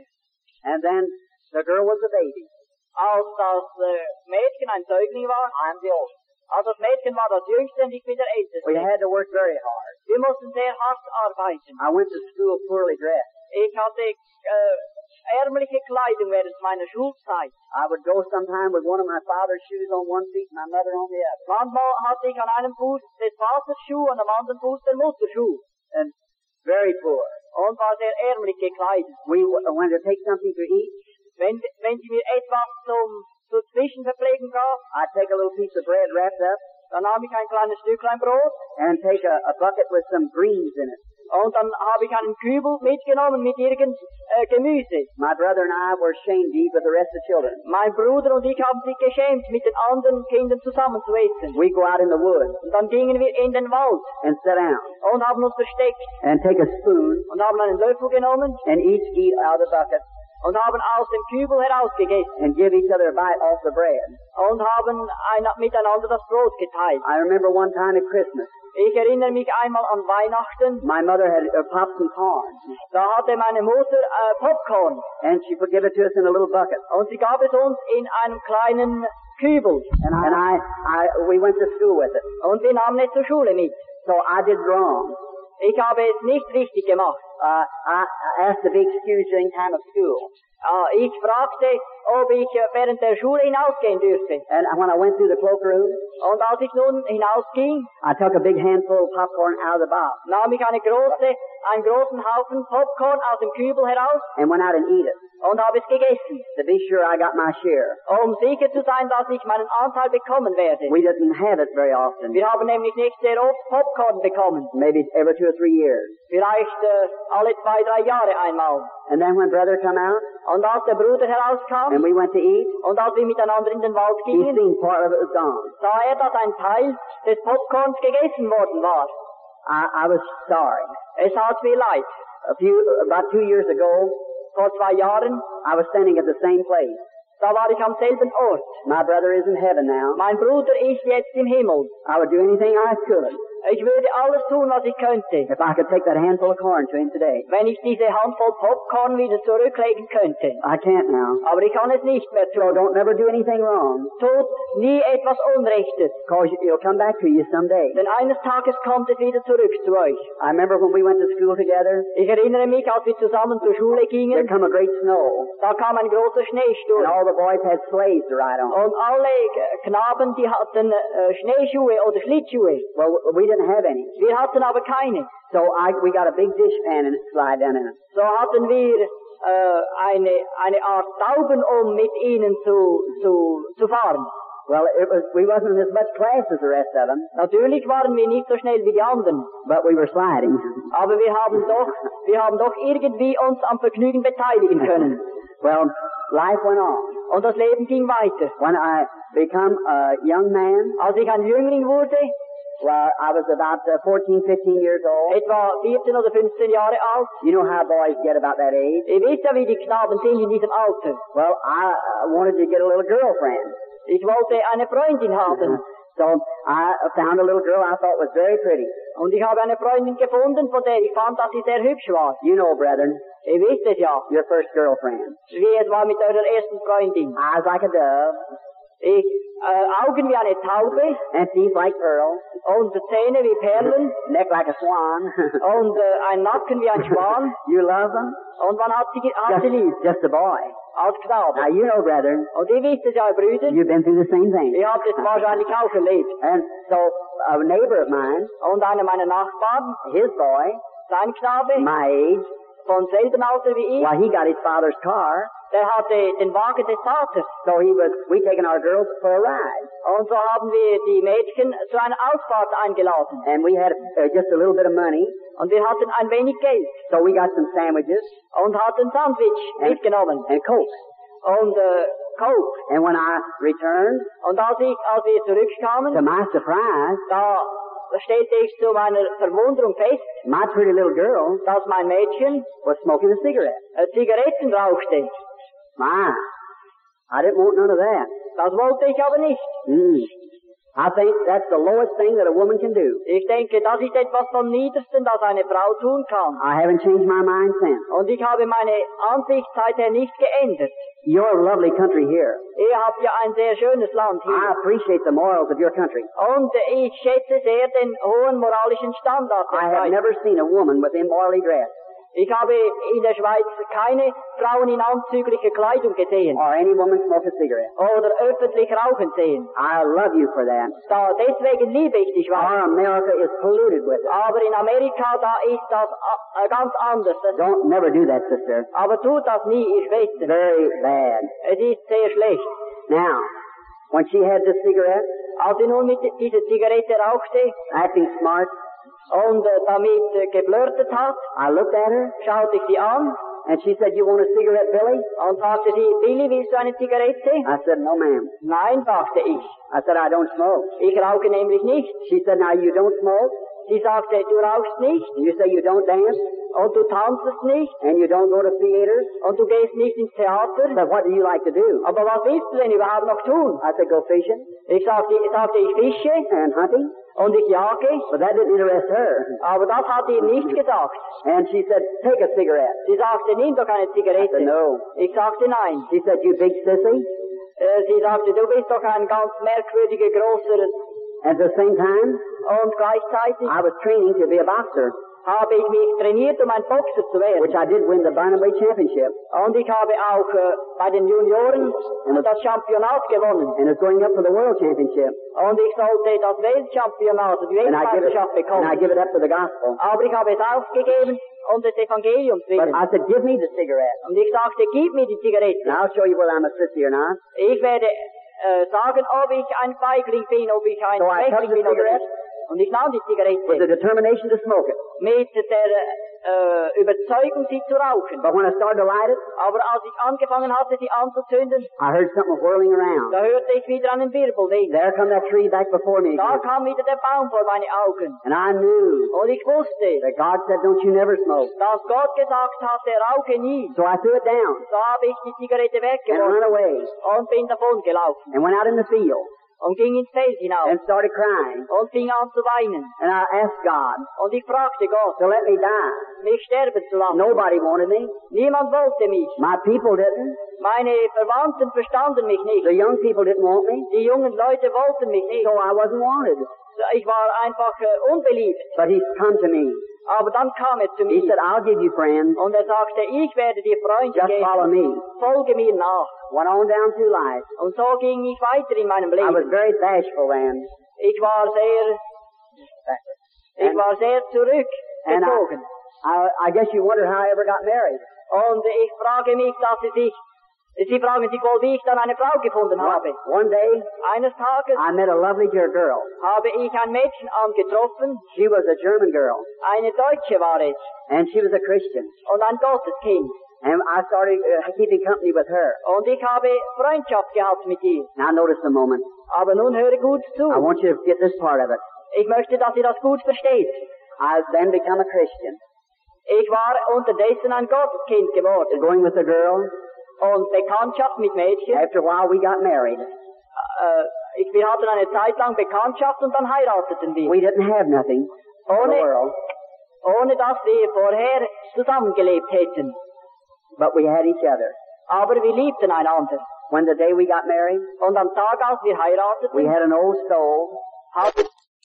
And then the girl was a baby. Als das äh, Mädchen ein Säugling war, I'm the oldest. als das Mädchen war das Jüngste und ich bin der Älteste. We had to work very hard. Wir mussten sehr hart arbeiten. I went to school poorly dressed. Ich hatte äh, ärmliche Kleidung während meiner Schulzeit. I would go sometime with one of my father's shoes on one feet and my mother on the other. Manchmal hatte ich an einem Fuß des Vaters Schuh und am anderen Fuß der Mutter Schuh. And very poor. Und war sehr ärmlich gekleidet. We w- wanted to take something to eat. Wenn, wenn sie mir etwas zum, zur Zwischenverpflegung gab, I'd take a little piece of bread wrapped up dann nahm ich ein kleines Stücklein Brot and take a, a bucket with some greens in it. und dann habe ich einen Kübel mitgenommen mit irgend äh, Gemüse. My brother and I were ashamed to eat with the rest of the children. Mein Bruder und ich haben sich geschämt, mit den anderen Kindern zusammen zu essen. We go out in the woods Und dann gingen wir in den Wald and sit down und haben uns versteckt and take a spoon und haben einen Löffel genommen and each eat out of the bucket und haben aus dem Kübel herausgegessen and give each other a bite off the bread. und haben ein, miteinander das Brot geteilt. I remember one time at Christmas, Ich erinnere mich einmal an Weihnachten, my mother had uh, popped some corn da hatte meine Mutter äh, Popcorn and she would give it to us in a little bucket. und sie gab es uns in einem kleinen Kübel. And I, and I, I, we went to school with it. Und wir nahmen es zur Schule mit. So I did wrong. Ich habe es nicht richtig gemacht. Uh, I, I asked to be excused during time of school. Äh, ich fragte, ob ich äh, während der Schule hinausgehen dürfte. And when I went through the cloakroom, Und als ich nun hinausging, I took a big handful of popcorn out of the box nahm ich eine große, einen großen Haufen Popcorn aus dem Kübel heraus and went out and eat it und habe es gegessen, to be sure I got my share. um sicher zu sein, dass ich meinen Anteil bekommen werde. We didn't have it very often, Wir haben nämlich nicht sehr oft Popcorn bekommen. maybe every two or three years. Vielleicht äh, alle zwei, drei Jahre einmal. And then when brother come out Und als der Bruder herauskam and we went to eat, und als wir miteinander in den Wald he gingen, seen part of it was gone. sah er, dass ein Teil des Popcorns gegessen worden war. I, I was sorry. Es tat mir leid. A few, about two years ago, Vor zwei Jahren, I was standing at the same place. da war ich am selben Ort. My brother is in heaven now. Mein Bruder ist jetzt im Himmel. I would do anything I could Ich würde alles tun, was ich könnte, if I could take that handful of corn to him today. wenn ich diese Handvoll Popcorn wieder zurücklegen könnte. I can't now. Aber ich kann es nicht mehr So tun. don't never do anything wrong, Tut nie etwas Unrechtes, because it'll come back to you someday. denn eines Tages kommt es wieder zurück zu euch. I remember when we went to school together, Ich erinnere mich, als wir zusammen zur Schule there gingen, come a great snow, da kam ein großer and Schneesturm. all the boys had sleighs to ride on. Und alle äh, Knaben, die hatten äh, Schneeschuhe oder Schlittschuhe. Well, we didn't have any. Wir hatten aber keine. So I, we got a big dishpan and slide down in it. So hatten wir äh, eine, eine Art Tauben, um mit ihnen zu, zu, zu fahren. Well, it was, we wasn't as much class as the rest of them, Natürlich waren wir nicht so schnell wie die anderen, but we were sliding. aber wir haben doch, wir haben doch irgendwie uns am Vergnügen beteiligen können. Well, life went on. Und das Leben ging weiter. When I become a young man, Als ich ein Jüngling wurde, well, I was about uh, fourteen, fifteen years old. etwa vierzehn oder fünfzehn Jahre alt, You know how boys get about that age. ihr wisst ja, wie die Knaben sind in diesem Alter. Well, I uh, wanted to get a little girlfriend. Ich wollte eine Freundin haben. So I found a little girl I thought was very pretty. Und ich habe eine Freundin gefunden, von der ich fand, dass sie sehr hübsch war. You know, brethren, Ihr wisst es ja, your first girlfriend. wie es war mit eurer ersten Freundin. Eyes like a dove, Ich, äh, Augen wie eine Taube and teeth like pearls, und Zähne wie Perlen neck like a swan. und äh, ein Nacken wie ein Schwan. You love them? Und man hat sie, ge- hat sie Just, lieb, just a boy. als Knabe. Now, you know, brethren, Und ihr wisst es ja, Brüder, you've been through the same thing. ihr habt es wahrscheinlich auch erlebt. And so, a neighbor of mine, Und einer meiner Nachbarn, his boy, sein Knabe, my age, von selben Alter wie ich, well, he got his father's car, der hatte den Wagen des Vaters. so he was, we taken our girls for a ride. Und so haben wir die Mädchen zu einer Ausfahrt eingeladen. And we had uh, just a little bit of money, Und wir hatten ein wenig Geld so we got some sandwiches und hatten Sandwich and, mitgenommen and Coke. und äh, Coke. And when I returned, Und als ich, als wir to zurückkamen, my surprise, da stellte ich zu meiner Verwunderung fest, my pretty little girl dass mein Mädchen was smoking a cigarette. äh, Zigaretten rauchte. My, I didn't want none of that. Das wollte ich aber nicht. Mm. I think that's the lowest thing that a woman can do. Ich denke, das ist etwas vom Niedersten, das eine Frau tun kann. I haven't changed my mind since. Und ich habe meine Ansicht seither nicht geändert. You're a lovely country here. Ihr habt ja ein sehr schönes Land I hier. appreciate the morals of your country. Und ich schätze sehr den hohen moralischen Standard der I have Schweiz. never seen a woman with immorally dressed, Ich habe in der Schweiz keine Frauen in anzüglicher Kleidung gesehen or any woman smoke a cigarette. oder öffentlich rauchen sehen. I love you for that. Da, deswegen liebe ich die Schweiz. Our America is polluted with it. Aber in Amerika, da ist das äh, ganz anders. Das, Don't never do that, sister. aber tut das nie, ihr Schwestern. Very bad. Es ist sehr schlecht. Now, when she had this cigarette, Als sie nun mit dieser Zigarette rauchte acting smart, und äh, damit äh, geflirtet hat, I looked at her, schaute ich sie an and she said, "You want a cigarette, Billy?" und sagte sie, Billy, willst du eine Zigarette? I said, "No, ma'am." Nein, sagte ich. I said, "I don't smoke." Ich rauche nämlich nicht. She said, "Now you don't smoke, Sie sagte, du rauchst nicht and you say you don't dance, und du tanzest nicht and you don't go to theaters, und du gehst nicht ins Theater. but what do you like to do?" Aber was willst du denn überhaupt noch tun? I said, "Go fishing Ich sagte, ich sagte, ich fische and hunting," und ich jage, but that didn't interest her. aber das hat ihr nicht gesagt. And she said, "Take a cigarette." Sie sagte, nimm doch eine I said, Zigarette. "No." Ich sagte nein. She said, "You big sissy." Äh, Sie sagte, du bist doch ein ganz merkwürdiger, großer, At the same time, und gleichzeitig I was training to be a boxer, habe ich mich trainiert, um ein Boxer zu which werden. I did win the Barnabas Championship, Und ich habe auch äh, bei den Junioren das Championat gewonnen. and it's going up for the World Championship. Und ich sollte das Weltchampionat, die And I give it, Weltmeisterschaft and I bekommen. give it up for the gospel. Aber ich habe es aufgegeben, um des Evangeliums But willen. I said, "Give me the cigarette, Und ich sagte, gib mir die and Zigarette. I'll show you whether I'm a sissy or not." Ich werde äh, sagen, ob ich ein Feigling bin, ob ich ein So I took Schwächling the bin oder cigarette nicht. Und ich nahm die with the Zigarette determination to smoke it. mit der äh, Überzeugung, sie zu rauchen. But when I started to light it, Aber als ich angefangen hatte, sie anzuzünden, I heard something whirling around. da hörte ich wieder einen Wirbelwind. There come that tree back before me Da again. kam wieder der Baum vor meine Augen. And I knew Und ich wusste, that God said, "Don't you never smoke." dass Gott gesagt hatte, rauche nie. So I threw it down So habe ich die Zigarette and ran weggeworfen away und bin davon gelaufen and went out in the field und ging ins Feld hinaus and started crying. und fing an zu weinen. And I asked God Und ich fragte Gott, to let me die. mich sterben zu lassen. Nobody wanted me. Niemand wollte mich. My people didn't. Meine Verwandten verstanden mich The nicht. young people didn't want me. Die jungen Leute wollten mich nicht. So I wasn't wanted. Ich war einfach äh, unbeliebt. But He's come to me. Aber dann kam er zu He mir said, "I'll give you friends. und er sagte, ich werde dir Freunde Just follow geben. me." Folge mir nach. Went on down through life. Und so ging ich weiter in meinem I was Leben. very bashful then. Ich war sehr, ich And, war sehr and I, zurückgezogen. I, I guess you wonder how I ever got married. Und ich frage mich, dass Sie sich, Sie fragen sich wohl, wie ich dann eine Frau gefunden habe. One day, Eines Tages I met a lovely dear girl. habe ich ein Mädchen angetroffen, She was a German girl, eine Deutsche war es, and she was a Christian. und ein Gotteskind. And I started uh, keeping company with her. Und ich habe Freundschaft gehabt mit ihr. Now notice a moment. Aber nun höre gut zu. I want you to get this part of it. Ich möchte, dass ihr das gut versteht. I then become a Christian. Ich war unterdessen ein Gotteskind geworden. Going with a girl. Und Bekanntschaft mit Mädchen. After a while we got married. Äh, ich, wir hatten eine Zeit lang Bekanntschaft und dann heirateten wir. We didn't have nothing in ohne, the world. Ohne dass wir vorher zusammengelebt hätten. But we had each other. Aber wir liebten einander. When the day we got married, und am Tag, als wir heirateten, we had an old stove, hatten,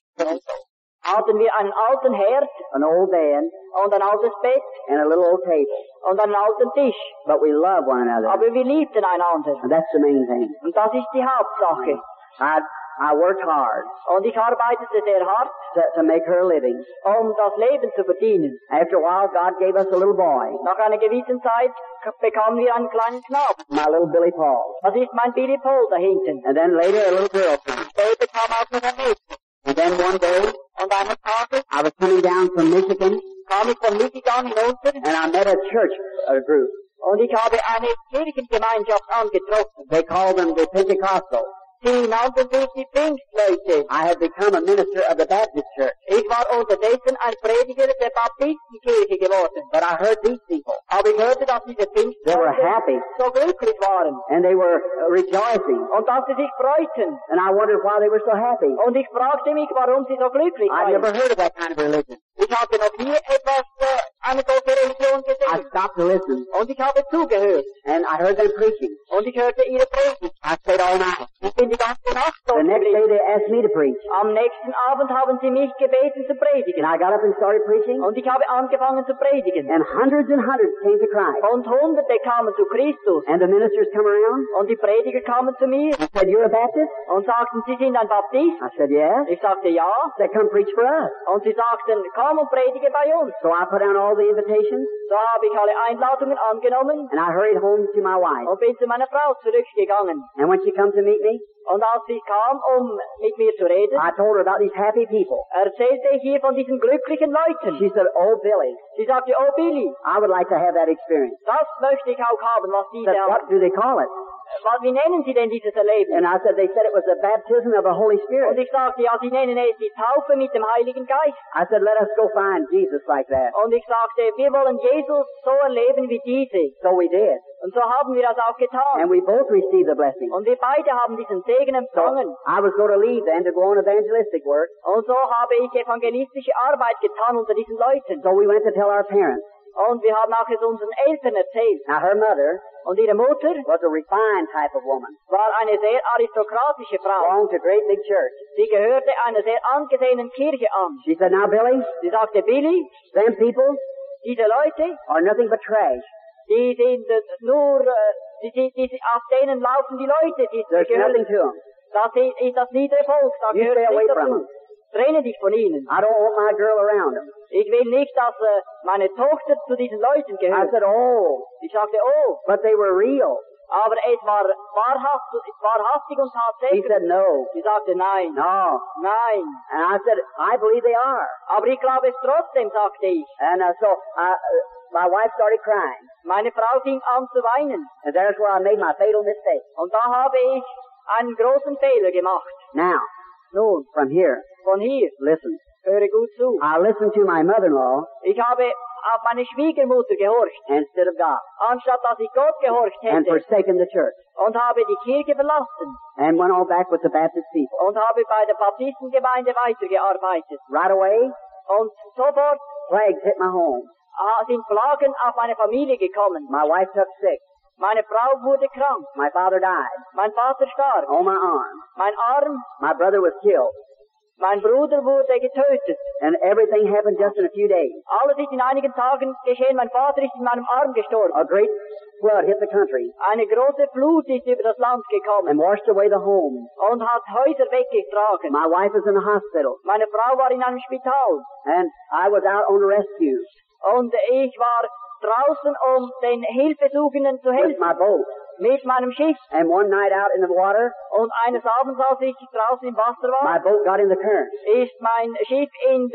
hatten wir einen alten Herd, an old bed, und ein altes Bett, and a little old table. Und einen alten Tisch. But we loved one another. Aber wir liebten einander. And that's the main thing. Und das ist die Hauptsache. I, I worked hard. Und ich arbeitete sehr hart, to, to make her a living. Um das Leben zu verdienen. After a while, God gave us a little boy. Nach einer gewissen Zeit bekamen wir einen kleinen Knaben. My little Billy Paul. Das ist mein Billy Paul da hinten. And then later a little girl came. Später kam auch noch ein Mädchen. And then one day, und eines Tages, I was coming down from Michigan. Kam ich von Michigan hinunter. And I met a church a group. Und ich habe eine Kirchengemeinschaft angetroffen. They called them the Pentecostals. Sie nannten sich die Pfingstleute. I had become a minister of the Baptist church. Ich war unterdessen ein Prediger der Baptistenkirche geworden. But I heard these people. Aber ich hörte, dass diese Pfingstleute so glücklich waren. And they were uh, rejoicing. Und dass sie sich freuten. And I wondered why they were so happy. Und ich fragte mich, warum sie so glücklich waren. I'd never heard of that kind of religion. Ich hatte noch nie etwas, äh, eine solche Religion gesehen. I stopped to listen. Und ich habe zugehört. And I heard them preaching. Und ich hörte ihre Predigt. I stayed all night. Ich bin die ganze Nacht dort The next geblieben. day they asked me to preach. Am nächsten Abend haben sie mich gebeten zu predigen. And I got up and started preaching. Und ich habe angefangen zu predigen. And hundreds and hundreds came to Christ. Und Hunderte kamen zu Christus. And the ministers come around. Und die Prediger kamen zu mir. I said, "You're a Baptist?" Und sagten, Sie sind ein Baptist? I said, "Yes." Ich sagte, ja. They come preach for us. Und sie sagten, komm und predige bei uns. So I put down all the invitations. So habe ich alle Einladungen angenommen. And I hurried home to my wife. Und bin zu meiner Frau zurückgegangen. And when she come to meet me, und als sie kam, um mit mir zu reden, I told her about these happy people. Erzählte ich ihr von diesen glücklichen Leuten. She said, "Oh, Billy." Sie sagte, oh, Billy. I would like to have that experience. Das möchte ich auch haben, was diese Said, what do they call it? Was, wie nennen Sie denn dieses Erleben? And I said, they said it was the baptism of the Holy Spirit. Und ich sagte, ja, Sie nennen es die Taufe mit dem Heiligen Geist. I said, let us go find Jesus like that. Und ich sagte, wir wollen Jesus so erleben wie diese. So we did. Und so haben wir das auch getan. And we both received the blessing. Und wir beide haben diesen Segen empfangen. So I was going to leave then to go on evangelistic work. Und so habe ich evangelistische Arbeit getan unter diesen Leuten. So we went to tell our parents. Und wir haben auch es unseren Eltern erzählt. Now her mother und ihre Mutter was a refined type of woman. War eine sehr aristokratische Frau. Belonged to a great big church. Sie gehörte einer sehr angesehenen Kirche an. She said, now Billy, sie sagte, Billy, them people, diese Leute, are nothing but trash. Die sind uh, nur, uh, die, die, die, auf denen laufen die Leute. Die, There's die nothing to them. Das ist, ist das niedere Volk. Da you stay away from them. Trenne dich von ihnen. I don't want my girl around them. Ich will nicht, dass uh, meine Tochter zu diesen Leuten gehört. I said, oh. Ich sagte, oh. But they were real. Aber es war wahrhaftig, wahrhaftig und tatsächlich. He said, no. Sie sagte, nein. No. Nein. And I said, I believe they are. Aber ich glaube es trotzdem, sagte ich. And uh, so, uh, my wife started crying. Meine Frau fing an zu weinen. And there's where I made my fatal mistake. Und da habe ich einen großen Fehler gemacht. Now, nun, from here, von hier, listen. Höre gut zu. I listened to my mother-in-law. Ich habe auf meine Schwiegermutter gehorcht. Instead of God. Anstatt dass ich Gott gehorcht hätte. And forsaken the church. Und habe die Kirche verlassen. And went on back with the Baptist people. Und habe bei der Baptistengemeinde weitergearbeitet. Right away. Und sofort. Plagues hit my home. Sind Plagen auf meine Familie gekommen. My wife took sick. Meine Frau wurde krank. My father died. Mein Vater starb. On my arm. Mein Arm. My brother was killed. Mein Bruder wurde getötet. And everything happened just in a few days. Alles ist in einigen Tagen geschehen. Mein Vater ist in meinem Arm gestorben. A great flood hit the country. Eine große Flut ist über das Land gekommen. And washed away the homes. Und hat Häuser weggetragen. My wife was in the hospital. Meine Frau war in einem Spital. And I was out on the rescue. Und ich war draußen, um den Hilfesuchenden zu helfen. With my boat. Mit meinem Schiff. And one night out in the water. Und eines Abends, als ich draußen im Wasser war. My boat got in the current. Ist mein Schiff in den,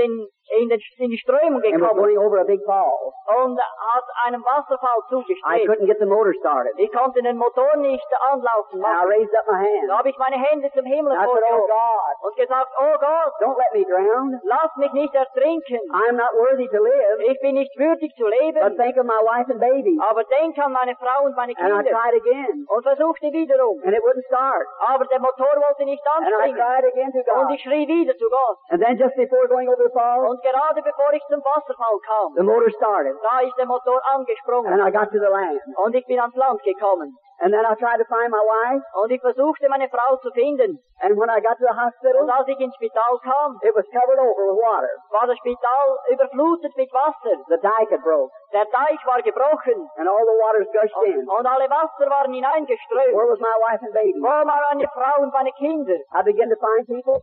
in, den, in die Strömung and was gekommen going over a big fall. und hat einem Wasserfall I zugestrebt. couldn't get the motor started. Ich konnte den Motor nicht anlaufen And I machen. raised up my hand. Da habe ich meine Hände zum Himmel I said, oh vorgehoben God, und gesagt, oh Gott, don't let me drown. lass mich nicht ertrinken. I'm not worthy to live. Ich bin nicht würdig zu leben. But think of my wife and baby. Aber denk an meine Frau und meine And I Kinder. tried again. Und versuchte wiederum. And it wouldn't start. Aber der Motor wollte nicht And I anspringen. cried again to Und God. ich schrie wieder zu Gott. And then just before going over the fall, Und gerade bevor ich zum Wasserfall kam, the motor started. da ist der Motor angesprungen. And I got to the land. Und ich bin ans Land gekommen. And then I tried to find my wife. Und ich versuchte meine Frau zu finden. And when I got to the hospital, Und als ich ins Spital kam, it was covered over with water. war das Spital überflutet mit Wasser. The dike had broke. Der Teich war gebrochen. And all the waters gushed in. Und alle Wasser waren hineingeströmt. Where was my wife and baby? Wo waren meine Frau und meine Kinder? I began to find people.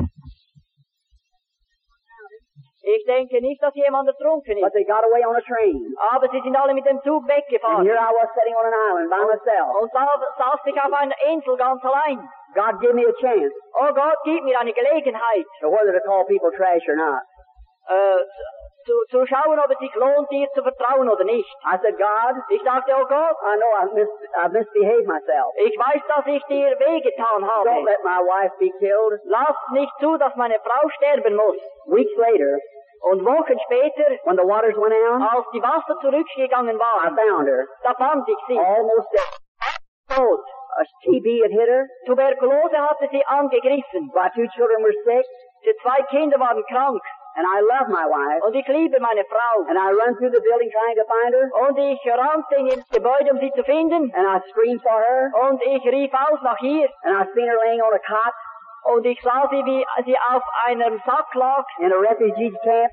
Ich denke nicht, dass jemand ertrunken But ist. they got away on a train. Aber sie sind alle mit dem Zug And weggefahren. here I was sitting on an island by myself. Und da saß ich auf einer Insel ganz allein. God gave me a chance Oh Gott, gib mir eine Gelegenheit, to whether to call people trash or not. äh, zu, zu schauen, ob es sich lohnt, dir zu vertrauen oder nicht. I said, God, Ich dachte, oh Gott, I know I've, mis- I've misbehaved myself. ich weiß, dass ich dir wehgetan Don't habe. let my wife be killed. Lass nicht zu, dass meine Frau sterben muss. Weeks later, Und Wochen später, when the waters went down, als die Wasser zurückgegangen I waren, found her da fand ich sie almost dead. tot. A T B had hit her. Tuberkulose hatte sie angegriffen. My two children were sick. Die zwei Kinder waren krank. And I love my wife. Und ich liebe meine Frau. And I run through the building trying to find her. Und ich rannte ins Gebäude, um sie zu finden. And I screamed for her. Und ich rief aus nach ihr. And I seen her laying on a cot Und ich sah sie, wie sie auf einem Sack lag, in a refugee camp.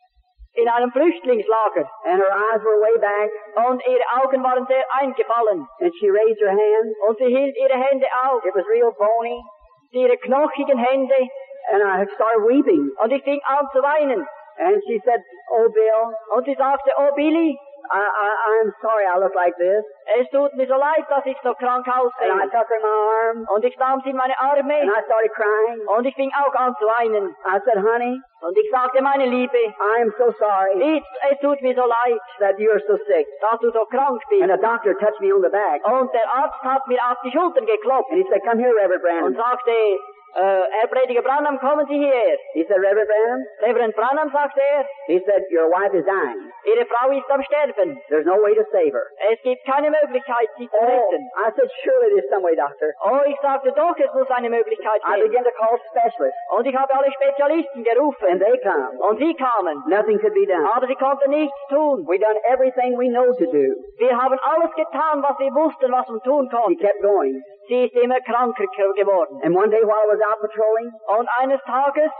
in einem Flüchtlingslager. And her eyes were way back. Und ihre Augen waren sehr eingefallen. And she raised her hands. Und sie hielt ihre Hände auf, It was real bony. ihre knochigen Hände. And I started weeping. Und ich fing an zu weinen. And she said, oh, Bill, Und sie sagte, oh Billy, I, I, I'm sorry I look like this. es tut mir so leid, dass ich so krank And I aussehe. took her in my arms. Und ich nahm sie in meine Arme. And I started crying. Und ich fing auch an zu weinen. I said, honey, Und ich sagte, meine Liebe, I'm so sorry es, es tut mir so leid, that you are so sick. dass du so krank And bist. the doctor touched me on the back. Und der Arzt hat mir auf die Schultern geklopft And he said, come here, Reverend und Branham. sagte, äh, Herr Prediger Branham, kommen Sie hierher. He said, Reverend Branham? Reverend Branham, sagte er, He said, your wife is dying. Ihre Frau ist am Sterben. There's no way to save her. Es gibt keine Möglichkeit, sie zu Oh, retten. I said, surely there's some way, doctor. Oh, ich sagte doch, es muss eine Möglichkeit I geben. began to call specialists. Und ich habe alle Spezialisten gerufen. And they come. Und sie kamen. Nothing could be done. Aber sie konnten nichts tun. We done everything we know to do. Wir haben alles getan, was wir wussten, was man tun She konnte. kept going. Sie ist immer kranker geworden. And one day while I was out patrolling, Und eines Tages,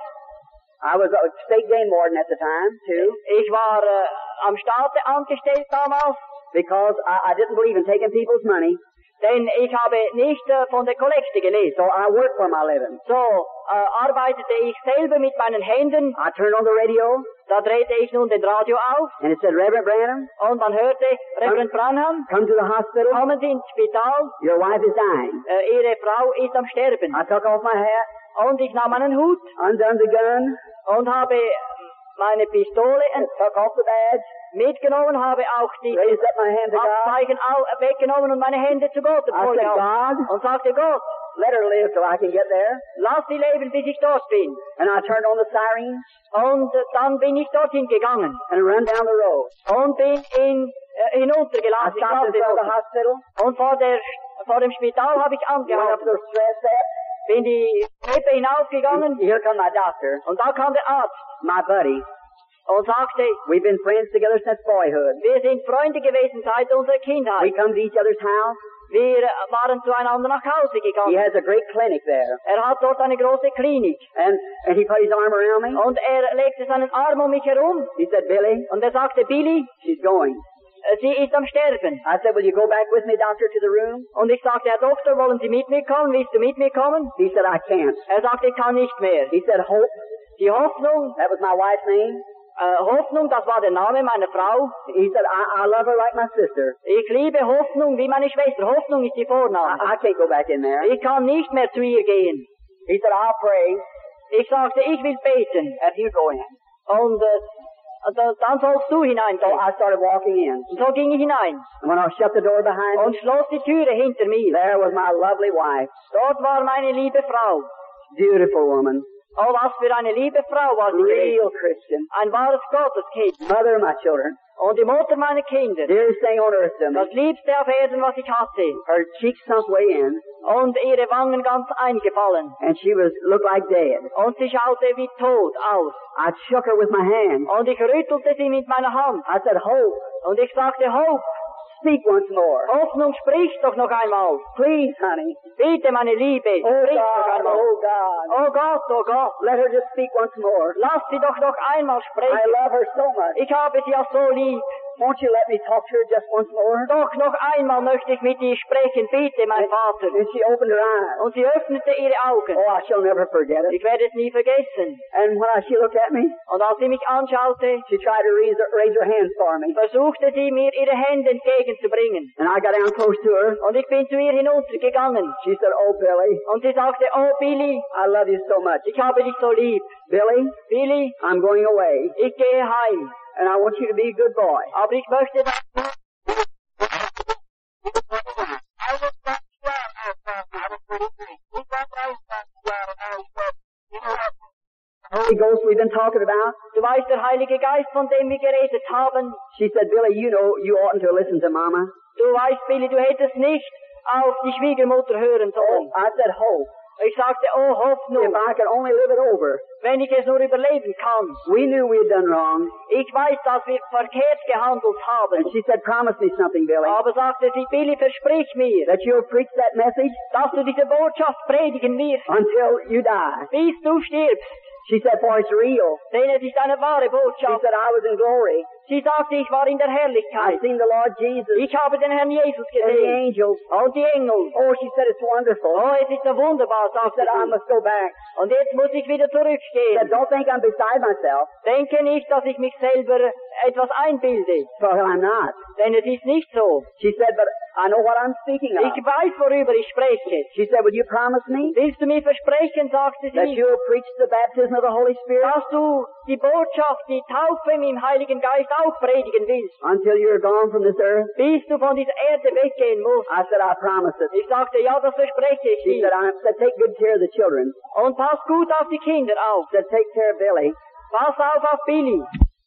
I was a state game warden at the time, too, ich war äh, am Staate angestellt damals, because I, I didn't believe in taking people's money. denn ich habe nicht äh, von der Kollekte gelesen. So I worked for my living. So äh, arbeitete ich selber mit meinen Händen. I turned on the radio, Da drehte ich nun den Radio auf and it said, Reverend Branham, und man hörte, Reverend Branham, come to the hospital. kommen Sie ins Spital, Your wife is dying. äh, Ihre Frau ist am Sterben. I took off my hat, Und ich nahm meinen Hut undone the gun, und habe meine Pistole and took off the badge, mitgenommen, habe auch die raised up my hand to God. Abzeichen au- weggenommen und meine Hände zu Gott I said, emporgehalten. God, Und sagte, Gott, let her live till I can get there. lass sie leben, bis ich dort bin. And I turned on the siren Und äh, dann bin ich dorthin gegangen and run down the road. und bin in, äh, I hinuntergelassen. die stopped in Straße front of the runter. hospital, Und vor, der, vor dem Spital habe ich went up angehalten, the stress step, bin die Treppe and hinaufgegangen here come my doctor, und da kam der Arzt my buddy. und sagte, We've been friends together since boyhood. wir sind Freunde gewesen seit unserer We Kindheit. come to each other's house. Wir waren zueinander nach Hause He gegangen. has a great clinic there. Er hat dort eine große Klinik. And, and he put his arm around me. Und er legte seinen Arm um mich herum He said, Billy, und er sagte, Billy, she's going. äh, sie ist am Sterben. I said, will you go back with me, doctor, to the room? Und ich sagte, Herr Doktor, wollen Sie mit mir kommen? Willst du mit mir kommen? He said, I can't. Er sagte, ich kann nicht mehr. He said, hope, Die Hoffnung, that was my wife's name. äh, Hoffnung, das war der Name meiner Frau. He said, I, I love her like my sister. Ich liebe Hoffnung wie meine Schwester. Hoffnung ist die I, Vorname. I can't go back in there. Ich kann nicht mehr zu ihr gehen. He said, I'll pray Ich sagte, ich will beten. if you go in. Und äh, da, dann sollst du hineingehen. So I started walking in. Und so ging ich hinein And when I shut the door behind und me, schloss die Türe hinter mir. there was my lovely wife. Dort war meine liebe Frau. Beautiful woman. Oh, was für eine liebe Frau war sie gewesen. Real Christian. Ein wahres Gotteskind. Mother of my children. Und die Mutter meiner Kinder. Dearest thing on earth to me. Das Liebste auf Erden, was ich hatte. Her cheeks sunk way in. Und ihre Wangen ganz eingefallen. And she was, looked like dead. Und sie schaute wie tot aus. I shook her with my hand. Und ich rüttelte sie mit meiner Hand. I said, Hope, Und ich sagte, Hope, speak once more. Hoffnung, sprich doch noch einmal. Please, honey. Bitte, meine Liebe, Oh sprich noch God, einmal. oh God. Oh Gott, oh Gott, Let her just speak once more. lass sie doch noch einmal I sprechen. love her so much. Ich habe sie ja so lieb. Won't you let me talk to her just once more? Doch noch einmal möchte ich mit ihr sprechen, bitte, mein Vater. And she opened her eyes. Und sie öffnete ihre Augen. Oh, I shall never forget it. Ich werde es nie vergessen. And when I, she looked at me, Und als sie mich anschaute, she tried to raise her, raise her hands for me. versuchte sie mir ihre Hände entgegenzubringen. And I got down close to her. Und ich bin zu ihr hinuntergegangen. She said, Oh, Billy, Und sie sagte, oh Billy, I love you so much. ich habe dich so lieb. Billy, Billy, I'm going away. ich gehe heim. And I want you to be a good boy. Aber ich möchte, dass Holy Ghost we've been talking about. du weißt, der Heilige Geist, von dem wir geredet haben. She said, Billy, you know you oughtn't to listen to Mama. Du weißt, Billy, du hättest nicht auf die Schwiegermutter hören sollen. I said, Hope, Ich sagte, oh if Hoffnung, I could only live it over. wenn ich es nur überleben kann. We knew we had done wrong. Ich weiß, dass wir verkehrt gehandelt haben. And she said, promise me something, Billy. Aber sagte sie, Billy, versprich mir, That you'll preach that message dass du diese Botschaft predigen wirst, until you die. bis du stirbst. She said, for it's real. Denn es ist eine wahre She Botschaft. said, I was in glory. Sie sagte, ich war in der I Herrlichkeit. seen the Lord Jesus Ich habe den Herrn Jesus and the gesehen. angels. Und die Engel. Oh, she said, it's wonderful. Oh, es ist so wunderbar, She sagte said, I sie. must go back. Und jetzt muss ich wieder She said, zurückgehen. don't think I'm beside myself. Denke nicht, dass ich mich selber etwas einbilde. Well, I'm not. Denn es ist nicht so. She said, but I know what I'm speaking of. Ich weiß, worüber ich spreche. She said, would you promise me Willst du mir versprechen, sagte that sie, you'll preach the baptism of the Holy Spirit dass du die Botschaft, die Taufe im Heiligen Geist auch predigen willst, until you're gone from this earth? bis du von dieser Erde weggehen musst? I said, I promise it. Ich sagte, ja, das verspreche ich She dir. said, I said, take good care of the children. Und pass gut auf die Kinder auf. Said, take care of Billy. Pass auf auf Billy.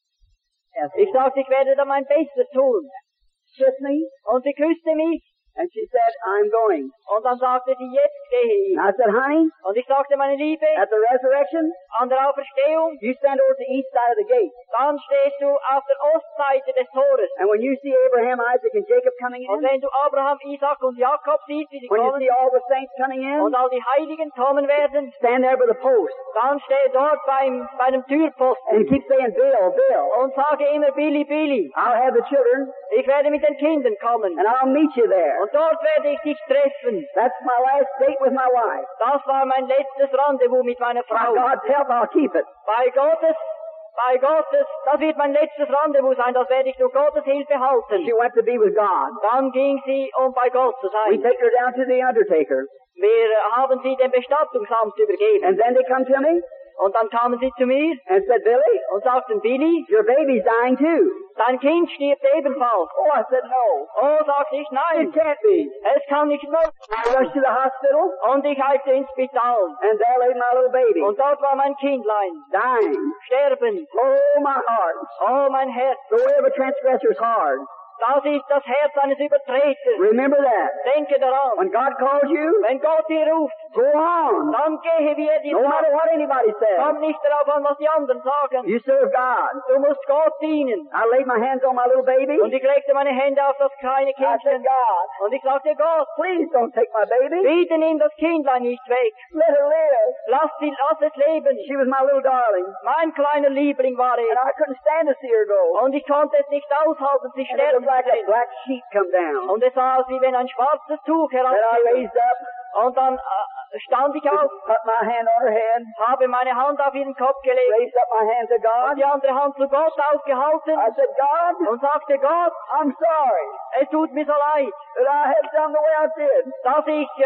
Ich sagte, ich werde da mein Bestes tun. Kiss me. Und sie küsste mich. And she said, I'm going. Und dann sagte sie, jetzt gehe ich. And I said, honey, Und ich sagte, meine Liebe, at the resurrection, an der Auferstehung, you stand over the east side of the gate. dann stehst du auf der Ostseite des Tores. And when you see Abraham, Isaac, and Jacob coming Und in, wenn du Abraham, Isaac und Jakob siehst, wie sie when you kommen, see all the saints coming in, und all die Heiligen kommen werden, stand there by the post dann steh dort beim, bei dem Türposten and keep saying, Bill, Bill. und sage immer, Billy, Billy, I'll have the children, ich werde mit den Kindern kommen. and I'll meet you there. Und dort werde ich dich treffen. That's my last date with my wife. Das war mein letztes Rendezvous mit meiner By Frau. God's help, I'll keep it. Bei Gottes, bei Gottes, das wird mein letztes Rendezvous sein, das werde ich durch Gottes Hilfe halten. She went to be with God. Dann ging sie, um bei Gott zu We sein. take her down to the undertaker. Wir haben sie dem Bestattungsamt übergeben. And then they come to me Und dann kamen sie zu mir and said, Billy, und sagten, Billy, your baby's dying too. dein Kind stirbt ebenfalls. Oh, I said, no. Oh, sagte ich, It nein, can't be. es kann nicht möglich I sein. rushed to the hospital, Und ich eilte ins Spital. and there lay my little baby, Und dort war mein Kindlein, dying. sterbend. Oh, my heart. Oh, mein Herz, The way of a transgressor is hard. das ist das Herz eines Übertreters. Remember that. Denke daran, When God calls you, wenn Gott dir ruft, go on. dann gehe, wie er dir No matter sagt. what anybody says. Komm nicht darauf an, was die anderen sagen. You serve God. Du musst Gott dienen. I laid my hands on my little baby. Und ich legte meine Hände auf das kleine I said, Kindchen. God, Und ich sagte, Gott, please don't take my baby. bitte nimm das Kindlein nicht weg. Let her live. Lass, sie, lass es leben. She was my little darling. Mein kleiner Liebling war And es. I couldn't stand to see her go. Und ich konnte es nicht aushalten, sie And it sterben looked like zu a sehen. black sheet come down. Und es sah aus, wie wenn ein schwarzes Tuch Then I herabfiel. raised up, Und dann äh, stand ich auf, put my hand on her head, habe meine Hand auf ihren Kopf gelegt, raised up my hand to und God. die andere Hand zu Gott aufgehalten I said, God, und sagte, Gott, I'm sorry es tut mir so leid, that I have done the way I did. dass ich äh,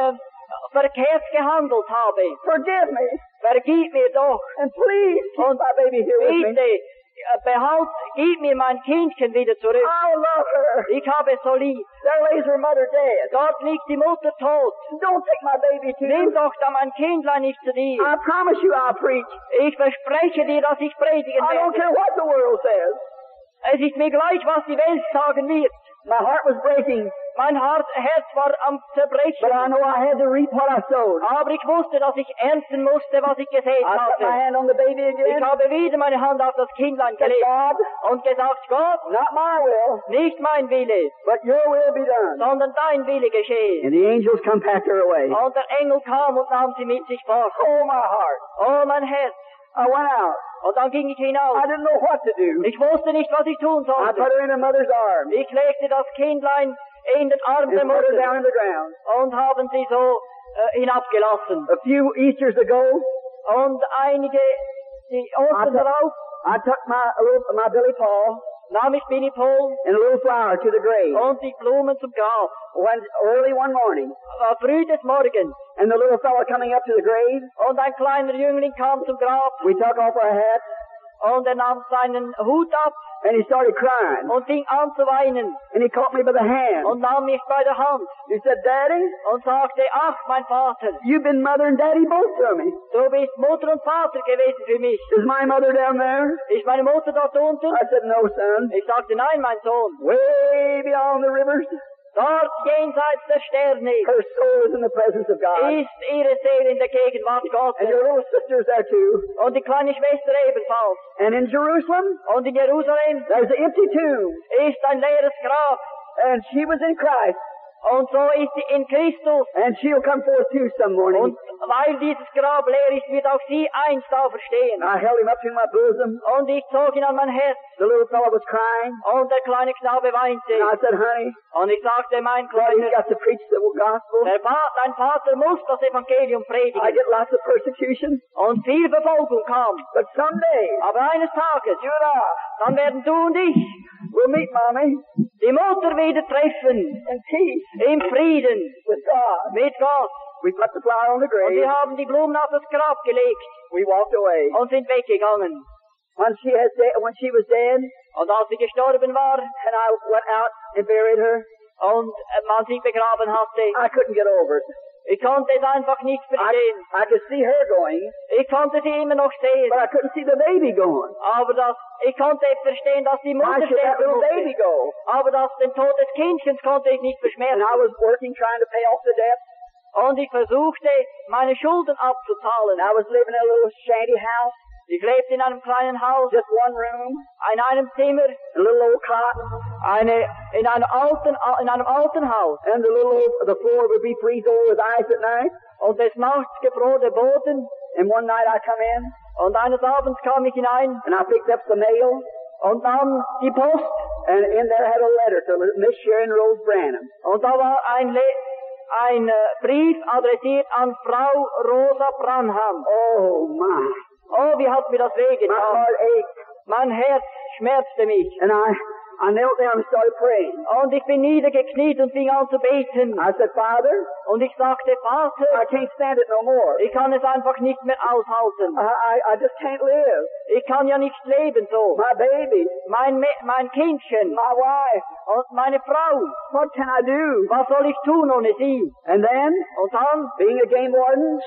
verkehrt gehandelt habe. Forgive me. Vergib mir doch. And please keep Und my baby here with me. bitte, behalt, gib mir mein Kindchen wieder zurück. I love her. Ich habe es so lieb. There lays her mother dead. Dort liegt die Mutter tot. Don't take my baby too. Nimm doch da mein Kindlein nicht zu dir. I promise you I'll preach. Ich verspreche dir, dass ich predigen I don't care werde. what the world says. Es ist mir gleich, was die Welt sagen wird. My heart was breaking, Mein Herz, Herz war am but I Zerbrechen. know I had to reap what I sowed. Aber ich wusste, dass ich ernten musste, was ich gesät I put my hatte. hand on the baby Ich again. habe wieder meine Hand auf das Kindlein Said, gelegt God, und gesagt, Gott, not my will, nicht mein Wille, but your will be done. sondern dein Wille geschehe. And the angels come pack her away. Und der Engel kam und nahm sie mit sich fort. Oh, my heart. Oh, mein Herz. I went out. Und dann ging ich hinaus. I didn't know what to do. Ich wusste nicht, was ich tun I put sollte. her in her mother's arms Ich legte das Kindlein in den Arm der and put her down Mutter in the ground. und haben sie so äh, hinabgelassen. A few Easters ago, Und einige, die I Ostern took, darauf, I took my, a little, my Billy Paul nahm ich Billy Paul and a little flower to the grave. und die Blumen zum Grab. When, early one morning, Äh, früh des Morgens. and the little fellow coming up to the grave, Und ein kleiner Jüngling kam zum Grab we took off our hats, und er nahm seinen Hut ab and he started crying. und fing an zu weinen And he caught me by the hand. und nahm mich bei der Hand He said, Daddy, und sagte, ach, mein Vater, you've been mother and daddy both to me. du bist Mutter und Vater gewesen für mich. Is my mother down there? Ist meine Mutter dort unten? I said, no, son. Ich sagte, nein, mein Sohn. Way beyond the rivers, Dort jenseits der Sterne her soul is in the presence of God. ist ihre Seele in der Gegenwart And Gottes. your little sister's there too. Und die kleine Schwester ebenfalls. And in Jerusalem, Und in Jerusalem there's an empty tomb. ist ein leeres Grab. And she was in Christ. Und so ist sie in Christus. And she'll come forth too some morning. Und weil dieses Grab leer ist, wird auch sie einst auferstehen. I held him up to my bosom. Und ich zog ihn an mein Herz. The little fellow was crying. Und der kleine Knabe weinte. And I said, honey, Und ich sagte, mein Daddy's Kleiner, got to preach the gospel. der Va- dein Vater muss das Evangelium I predigen. get lots of persecution. Und viel Verfolgung kam. But someday, Aber eines Tages, you and I dann werden du und ich will meet Mommy die Mutter wieder treffen. in peace Im Frieden. with God. Mit Gott. We put the flower on the Und grave. wir haben die Blumen auf das Grab gelegt. We walked away. Und sind weggegangen. When she has de- when she was dead, Und als sie gestorben war, and I went out and buried her, und man sie begraben hatte, I couldn't get over it. ich konnte es einfach nicht I, verstehen. I could see her going, Ich konnte sie immer noch sehen. but I couldn't see the baby going. Aber das, ich konnte verstehen, dass die Why Mutter should that sterben little baby musste. go? Aber das, den Tod des Kindchens konnte ich nicht And verschmerzen. I was working, trying to pay off the debt. Und ich versuchte, meine Schulden abzuzahlen. And I was living in a little shanty house, Ich lebte in einem kleinen Haus, just one room, in einem Zimmer, a little old cot, eine, in einem alten, in einem alten Haus. and the little old, the floor would be freeze over with ice at night. Und des Nachts gefror der Boden. And one night I come in, Und eines Abends kam ich hinein and I picked up the mail, und nahm die Post. and in there had a letter to Miss Sharon Rose Branham. Und da war ein, Le ein äh, Brief adressiert an Frau Rosa Branham. Oh my! Oh, wie hat mir das My wehgetan. heart ached, Mein Herz schmerzte mich. and I, I knelt down and started praying. Und ich bin niedergekniet und fing an zu beten. I said, Father, Und ich sagte, I Vater, can't stand it no more. ich kann es einfach nicht mehr aushalten. I, I, I just can't live. Ich kann ja nicht leben so. My baby, Mein, Me mein Kindchen my wife, und meine Frau. what can I do? Was soll ich tun ohne sie? And then, Und dann, being a game warden,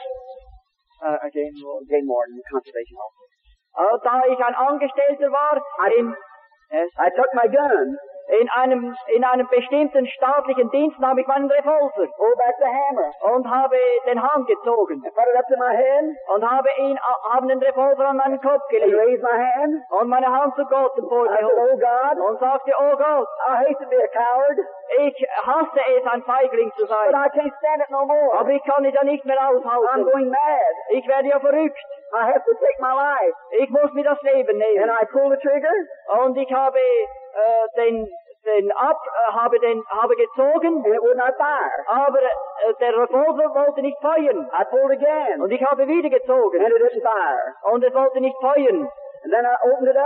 äh, again, game warden, conservation officer, äh, da ich ein Angestellter war, in, I took my gun, in einem, in einem bestimmten staatlichen Dienst nahm ich meinen Revolver pulled back the hammer, und habe den Hahn gezogen and put it up to my head, und habe ihn, äh, haben den Revolver an meinen Kopf and gelegt raised my hand. und meine Hand zu Gott I said, emporgehoben oh God, und sagte, oh Gott, I hate to be a coward, ich hasse es, ein Feigling zu but sein, I can't stand it no more. aber ich kann es ja nicht mehr I'm aushalten. going mad. Ich werde ja verrückt. I have to take my life. Ich muss mir das Leben And nehmen. I pulled the trigger, Und ich habe äh, den, den ab, äh, habe den, habe gezogen, and it would not fire. aber äh, der Revolver wollte nicht feuern. I pulled again, Und ich habe wieder gezogen. and it didn't fire. Und es wollte nicht feuern. And then I opened it up,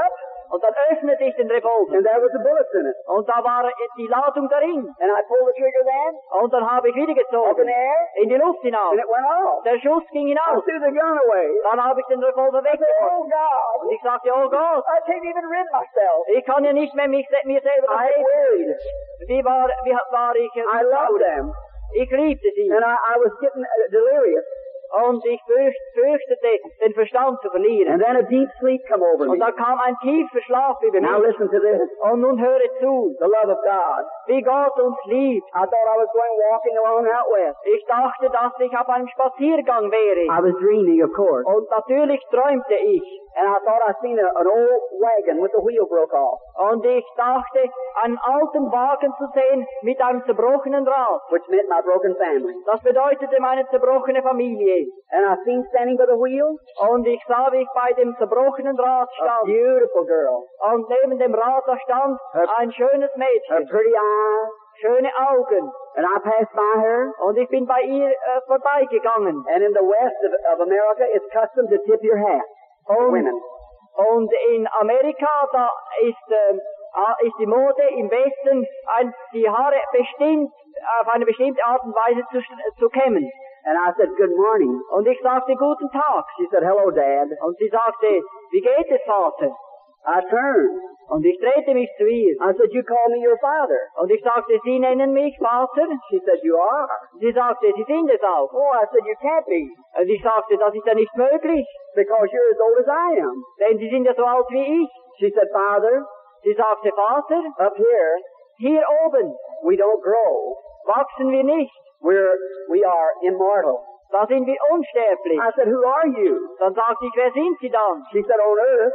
Und dann öffnete ich den Revolver. and there was the bullets in it. Und da war die Ladung darin. And I pulled the trigger then, Und dann habe ich wieder up in gezogen. the air, In die Luft hinaus. and it went off. Der Schuss ging I hinaus. threw the gun away. Dann habe ich den Revolver I said, weggeworfen. oh God, Und ich sagte, oh Gott, I can't even rid myself. ich kann ja nicht mehr mich, mir selber I vertreten. worried. Wie war, wie war ich? I loved them. Ich liebte sie. And I, I was getting uh, delirious. Und ich fürcht, fürchtete, den Verstand zu verlieren. And then a deep sleep come over me. Und da kam ein tiefer Schlaf über Now mich. listen to this. Und nun höre zu, The love of God. wie Gott uns liebt. I thought I was going walking along out west. Ich dachte, dass ich auf einem Spaziergang wäre. I was dreaming, of course. Und natürlich träumte ich. And I thought I seen a, an old wagon with the wheel broke off, Und ich dachte, einen alten Wagen zu sehen mit einem zerbrochenen Rad. which meant my broken family. Das bedeutete meine zerbrochene Familie. And I seen standing by the wheel Und ich sah, wie ich bei dem zerbrochenen Rad a stand. beautiful girl. Und neben dem Rad da stand ein schönes Her Mädchen, pretty eyes. schöne Augen. And I passed by her. Und ich bin bei ihr äh, vorbeigegangen. And in the west of, of America, it's custom to tip your hat. Und, Women. und in Amerika, da ist, äh, ah, ist die Mode im Westen, ein, die Haare bestimmt, auf eine bestimmte Art und Weise zu, zu kämmen. And I said, good morning. Und ich sagte, guten Tag. She said, hello, Dad. Und sie sagte, wie geht es, Vater? I turned. Und ich drehte mich zu ihr. I said, you call me your father. Und ich sagte, Sie nennen mich Vater? She said, you are. Sie sagte, Sie sind es auch. Oh, I said, you can't be, Und ich sagte, das ist ja nicht möglich, because you're as old as I am. denn Sie sind ja so alt wie ich. She said, Father, Sie sagte, Vater, up here, hier oben we don't grow. wachsen wir nicht. We're, we are immortal. Da sind wir unsterblich. I said, who are you? Dann sagte ich, wer sind Sie dann? She said, on earth.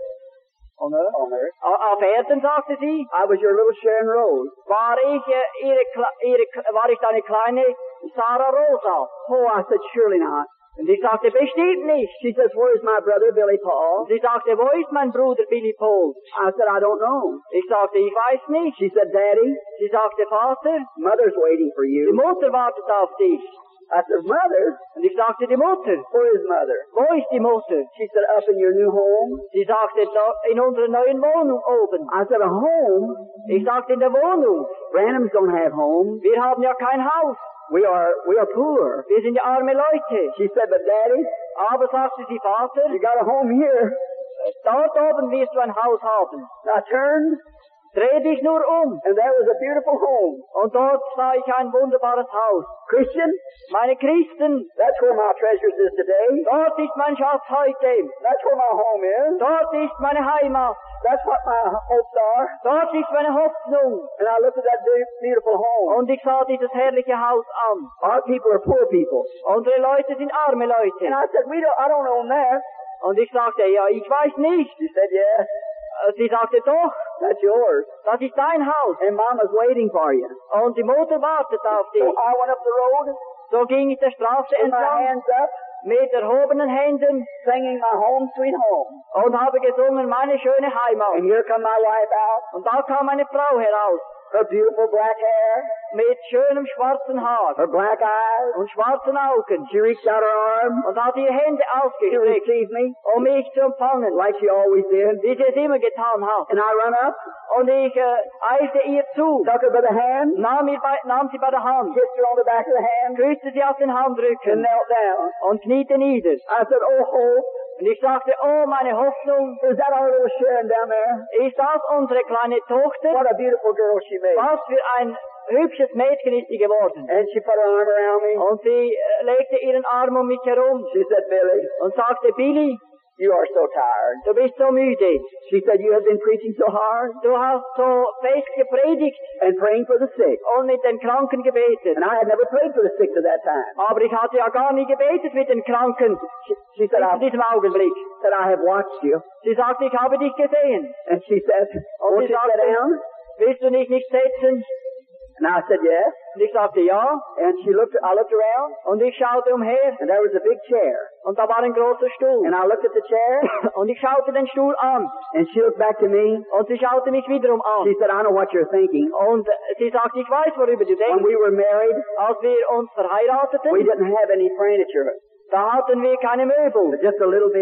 On Earth? On earth. A- Auf Erden, sagte sie, I was your little Sharon Rose. war ich, äh, ihre, Kle- ihre, K- war ich deine kleine Sarah Rosa. Oh, I said, surely not. Und ich sagte, bestimmt nicht. She says, where's my brother, Billy Paul? Und sie sagte, wo ist mein Bruder Billy Paul? I said, I don't know. Ich sagte, ich weiß nicht. She said, Daddy, Sie sagte, Vater, Mother's waiting for die you. Mutter wartet auf dich. I said, Mother? Und ich sagte, die Mutter. Where is Mother? Wo ist die Mutter? She said, up in your new home. Sie sagte, da in unserer neuen Wohnung oben. I said, a home? Ich sagte, in der Wohnung. Branhams don't have homes. Wir haben ja kein Haus. We are, we are poor. Wir sind ja arme Leute. She said, but Daddy, Aber sagte sie, Vater, you got a home here. dort oben wirst du ein Haus haben. I turned, Dreh dich nur um. and there was a beautiful home. Und dort sah ich ein wunderbares Haus. Christian, Meine Christen, that's where my treasures is today. dort ist mein Schatz heute. That's where my home is. Dort ist meine Heimat. That's what my hopes are. Dort ist meine Hoffnung. And I looked at that be- beautiful home. Und ich sah dieses herrliche Haus an. Our people are poor people. Unsere Leute sind arme Leute. And I said, we don't, I don't own that. Und ich sagte, ja, ich weiß nicht. She said, yes, Sie sagte, doch, that's yours. das ist dein Haus. And Mama's waiting for you. Und die Mutter wartet auf So dich. I went up the road So ging ich der Straße with my entlang hands up, mit erhobenen Händen singing my home sweet home. und habe gesungen, meine schöne Heimat. And here come my wife out, Und da kam eine Frau heraus her beautiful black hair, mit schönem schwarzen Haar her black eyes. und schwarzen Augen She reached out her arm und hat ihre Hände to ausgestreckt, receive me, um mich zu empfangen, like she always did. wie sie es immer getan hat. And I run up, Und ich äh, eilte ihr zu, took her by the hand, nahm, ihr bei, nahm sie bei der Hand, kissed her on the back of the hand, küsste sie auf den and Handrücken knelt down. und kniete nieder. I said, oh, Hope, Und ich sagte, oh, meine Hoffnung, is that our little Sharon down there? ist das unsere kleine Tochter? What a beautiful girl she made. Was für ein hübsches Mädchen ist sie geworden. And she put her arm around me. Und sie äh, legte ihren Arm um mich herum She said, Billy, und sagte, Billy, you are so tired. du bist so müde. She said, you have been preaching so hard Du hast so fest gepredigt and praying for the sick. und mit den Kranken gebetet. And I had never prayed for the sick to that time. Aber ich hatte ja gar nie gebetet mit den Kranken She, she said, I, in diesem Augenblick. said, I have watched you. Sie sagte, ich habe dich gesehen. And she said, Und won't sie you sit sagte, down? willst du dich nicht setzen? And I said, yes. Und ich sagte, ja. And she looked, I looked around, Und ich schaute umher and there was a big chair. und da war ein großer Stuhl. And I looked at the chair, Und ich schaute den Stuhl an and she looked back to me. und sie schaute mich wiederum She an. said, I know what you're thinking. Und sie sagte, ich weiß, worüber du When denkst. we were married, Als wir uns we verheirateten, didn't have any furniture, da hatten wir keine Möbel. just a little bit.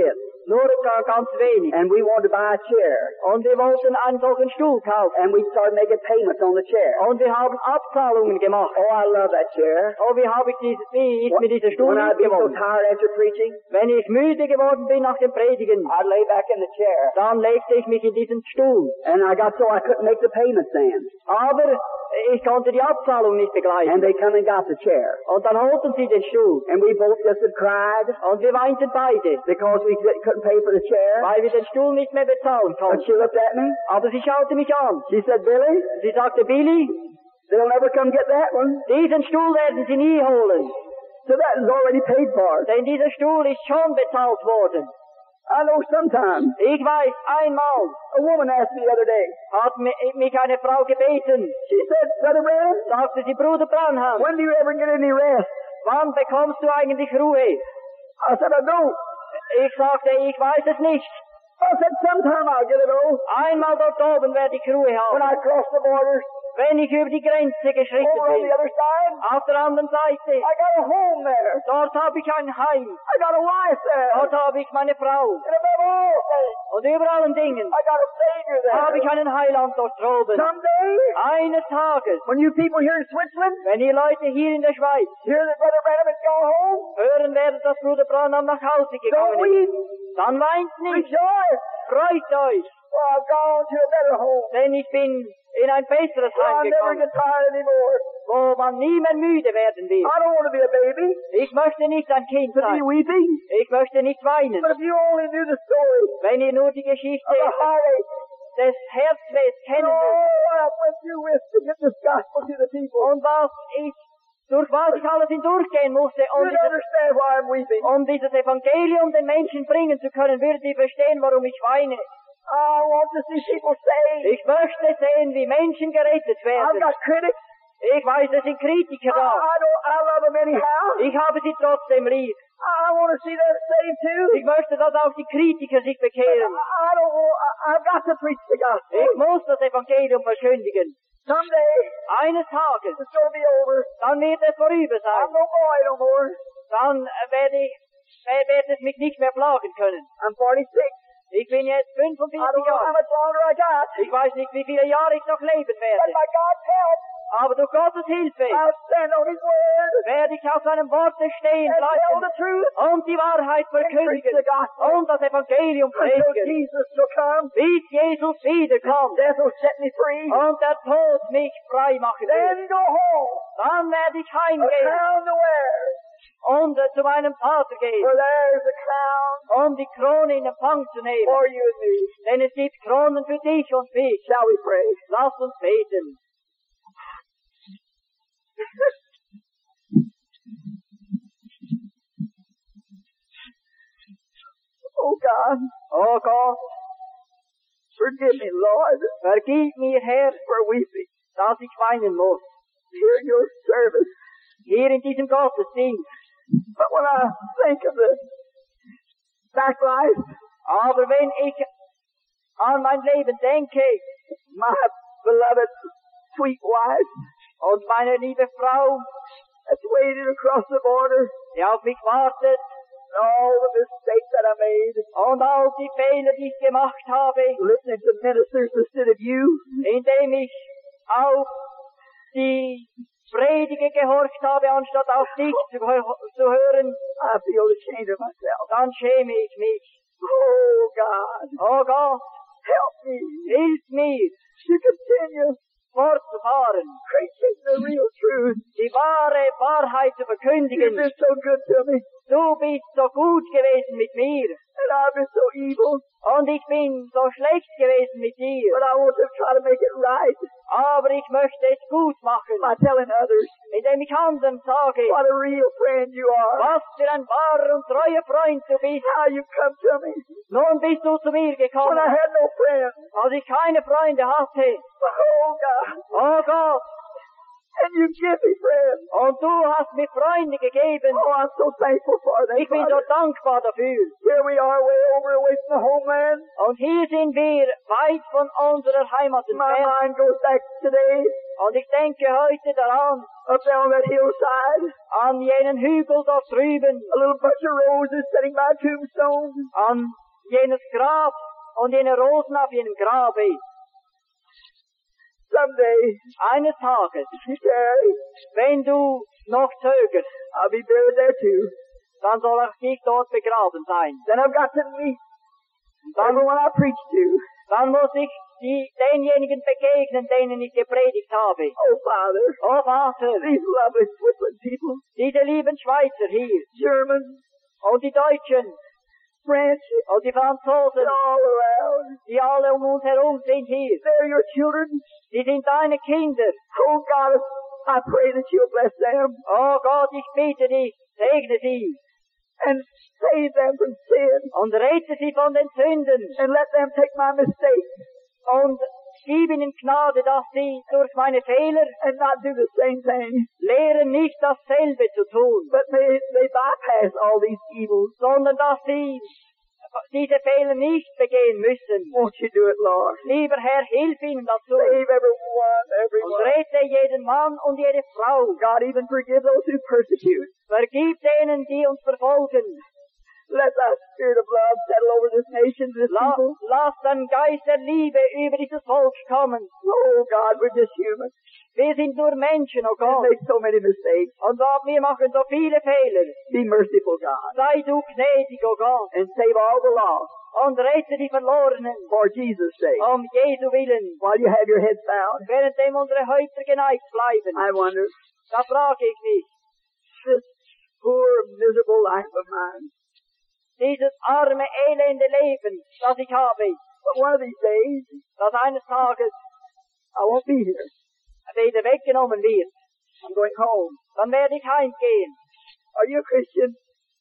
Nur ga- ganz wenig. And we wanted to buy a chair. Und wir wollten einen solchen Stuhl kaufen. And we started making payments on the chair. Und wir haben Abzahlungen gemacht. Oh, I love that chair. Oh, wie habe ich dieses, wie ist mir dieser Stuhl When I'd be so geworden? tired after preaching, Wenn ich müde geworden bin nach dem Predigen, I'd lay back in the chair. dann legte ich mich in diesen Stuhl. And I got so I couldn't make the payments then. Aber ich konnte die Abzahlung nicht begleichen. And they come and got the chair. Und dann holten sie den Stuhl. And we both just had cried Und wir weinten beide, because we couldn't pay for the chair. weil wir den Stuhl nicht mehr bezahlen But konnten. she looked at me. Aber sie schaute mich an. She said, Billy, Sie sagte, Billy, they'll never come get that one. diesen Stuhl werden sie nie holen. So that is already paid for. Denn dieser Stuhl ist schon bezahlt worden. I know sometimes. Ich weiß, einmal A woman asked me the other day. hat mi- mich eine Frau gebeten. She said, Brother Branham, Sagte sie, Bruder Branham, when do you ever get any rest? wann bekommst du eigentlich Ruhe? I said, I don't. Ich sagte, ich weiß es nicht. I said, sometime I'll get it all. Einmal dort oben werde ich Ruhe When haben. I cross the borders, Wenn ich über die Grenze geschritten over on the bin, other side, auf der anderen Seite, I got a home there. dort habe ich ein Heim. I got a wife there. Dort habe ich meine Frau. And above all things, Und über allen Dingen I got a Savior there. habe ich einen Heiland dort droben. Someday, Eines Tages, when you people here in Switzerland wenn ihr Leute hier in der Schweiz hear that Brother Branham has gone home, hören werdet, dass Bruder Branham nach Hause don't gegangen ist, weep. dann weint nicht, Rejoice. freut euch, For I've gone to a better home. denn ich bin in ein besseres Where Heim I'll never gekommen, get tired anymore. wo man nie mehr müde werden wird. I don't want to be a baby Ich möchte nicht ein Kind to be sein, weeping. ich möchte nicht weinen. But if you only knew the story Wenn ihr nur die Geschichte of the heartache des Herzwehs and kennen all würdet what I went through with to get this gospel to the people, und was ich, durch was ich alles hindurchgehen musste, um you'd dieses, understand why I'm weeping. um dieses Evangelium den Menschen bringen zu können, würdet ihr verstehen, warum ich weine. I want to see people saved. Ich möchte sehen, wie Menschen gerettet I've werden. got critics. Ich weiß, es sind Kritiker I, da. I don't. I love them anyhow. Ich habe sie trotzdem lieb. I want to see them saved too. Ich möchte, dass auch die Kritiker sich I, bekehren. I don't want. I, I've got to preach the gospel. Ich muss das Evangelium verkündigen. Someday Eines Tages, it's going to be over. dann wird es vorüber I'm sein. no boy no more. Dann äh, werde ich, äh, wird es mich nicht mehr plagen können. I'm forty-six. Ich bin jetzt I fünfundvierzig don't know how Jahre. much longer I got. Ich weiß nicht, wie viele Jahre ich noch leben But werde. by God's help, Aber durch Gottes Hilfe I'll stand on His word werde ich auf seinem Worte stehen and tell bleiben the truth und die Wahrheit and preach verkündigen the gospel und das Evangelium until predigen, Jesus shall come. bis Jesus wiederkommt Death will set me free. und der Tod mich frei machen wird. Then go home, Dann werde ich a heimgehen crown to wear. und äh, zu meinem Vater gehen, For there's a crown um die Krone in Empfang zu nehmen. for you and me. Denn es gibt Kronen für dich und mich. Shall we pray? Lasst uns beten. Oh God, Oh Gott, forgive me, Lord, vergib mir, Herr, for weeping dass ich weinen muss. here in your service. Hier in diesem Gottesdienst. But when I think of the back life, Aber wenn ich an mein Leben denke my beloved sweet wife und meine liebe Frau, that's waited across the border, die auf mich wartet and all the mistakes that I made, und all die Fehler, die ich gemacht habe, listening to ministers instead of you, indem ich auf die Prediger gehorcht habe, anstatt auf dich zu, zu hören, I feel ashamed of myself. dann schäme ich mich. Oh God, Oh Gott, help me hilf mir, to continue fortzufahren, preaching the real truth. die wahre Wahrheit zu You've verkündigen. been so good to me, Du bist so gut gewesen mit mir and I've been so evil, und ich bin so schlecht gewesen mit dir. but I want to try to make it right Aber ich möchte es gut machen, by telling others indem ich anderen sage, what a real friend you are, was für ein wahrer und treuer Freund du bist. how you come to me Nun bist du zu mir when gekommen, I had no friends. als ich keine Freunde hatte. Oh God, Oh Gott, and you give me friends. und du hast mir Freunde gegeben. Oh, I'm so thankful for that. Ich bin so Father. dankbar dafür. Here we are, way over away from the homeland. Und hier sind wir weit von unserer Heimat My entfernt. mind goes back today Und ich denke heute daran, up there on that hillside, an jenen Hügel dort drüben, a little bunch of roses sitting by a tombstone. an jenes Grab und jene Rosen auf jenem Grabe. Someday, Eines Tages, Terry, wenn du noch zögerst, I'll be buried there too. dann soll auch ich dort begraben sein. Then I've got to meet Dann, everyone I preach to. dann muss ich die, denjenigen begegnen, denen ich gepredigt habe. Oh, Father, Oh Vater, these lovely Switzerland people, diese lieben Schweizer hier Germans, und die Deutschen French, und die Franzosen, all around. die alle um uns herum sind hier. They're your children. Die sind deine Kinder. Oh, God, I pray that you'll bless them Oh Gott, ich bitte dich, segne sie and save them from sin und rette sie von den Sünden and let them take my mistakes und gib ihnen Gnade, dass sie durch meine Fehler and not do the same thing, lehren, nicht dasselbe zu tun, but may they bypass all these evils. sondern dass sie diese Fehler nicht begehen müssen. Won't you do it, Lord? Lieber Herr, hilf ihnen dazu Save everyone, und everyone. rette jeden Mann und jede Frau. God, even forgive those who persecute. Vergib denen, die uns verfolgen. Let thy spirit of love settle over this nation, this La, people. lass dein Geist der Liebe über dieses Volk kommen. Oh, God, we're just human. Wir sind nur Menschen, oh We Gott. make so many mistakes. Und wir machen so viele Fehler. Be merciful, God, Sei du gnädig, oh Gott. and save all the lost Und rette die Verlorenen. for Jesus' sake. Um Jesu Willen. While you have your heads bowed, Währenddem unsere Häupter geneigt bleiben. I wonder, Da frage ich mich, this poor, miserable life of mine. dieses arme, elende Leben, das ich habe, But one of these days, das eines Tages I won't be here. wieder weggenommen wird, I'm going home. dann werde ich heimgehen. Are you a Christian?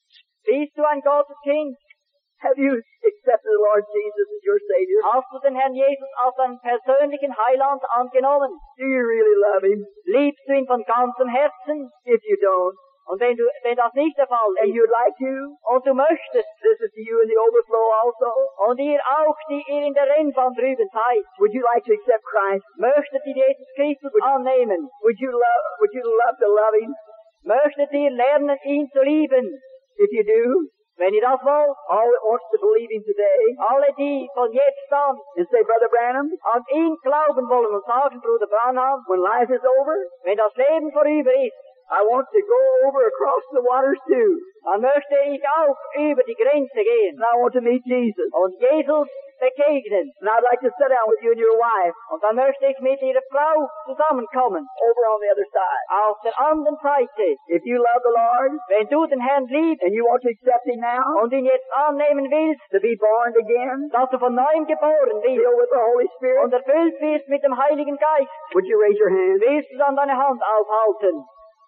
Bist du ein Gotteskind? Have you accepted the Lord Jesus as your Savior? Hast du den Herrn Jesus als deinen persönlichen Heiland angenommen? Do you really love Him? Liebst du ihn von ganzem Herzen? If you don't, Und wenn du, wenn das nicht der Fall and ist, you'd like to, und du möchtest, this is to you in the overflow also, und ihr auch, die ihr in der Rennbahn drüben seid, would you like to accept Christ? möchtet ihr Jesus Christus annehmen? Would you love, would you love to love Him? Möchtet ihr lernen, ihn zu lieben? If you do, Wenn ihr das wollt, all that wants to believe Him today, alle die von jetzt an and say, Brother Branham, an ihn glauben wollen und sagen, Bruder Branham, when life is over, wenn das Leben vorüber ist, I want to go over across the waters too. dann möchte ich auch über die Grenze gehen And I want to meet Jesus. und Jesus begegnen. And I'd like to sit down with you and your wife Und dann möchte ich mit ihrer Frau zusammenkommen, over on the other side. auf der anderen Seite. If you love the Lord Wenn du den Herrn liebst and you want to accept Him now, und ihn jetzt annehmen willst, to be born again, dass du von neuem geboren wirst filled with the Holy Spirit, und erfüllt wirst mit dem Heiligen Geist, would you raise your hand? willst du dann deine Hand aufhalten.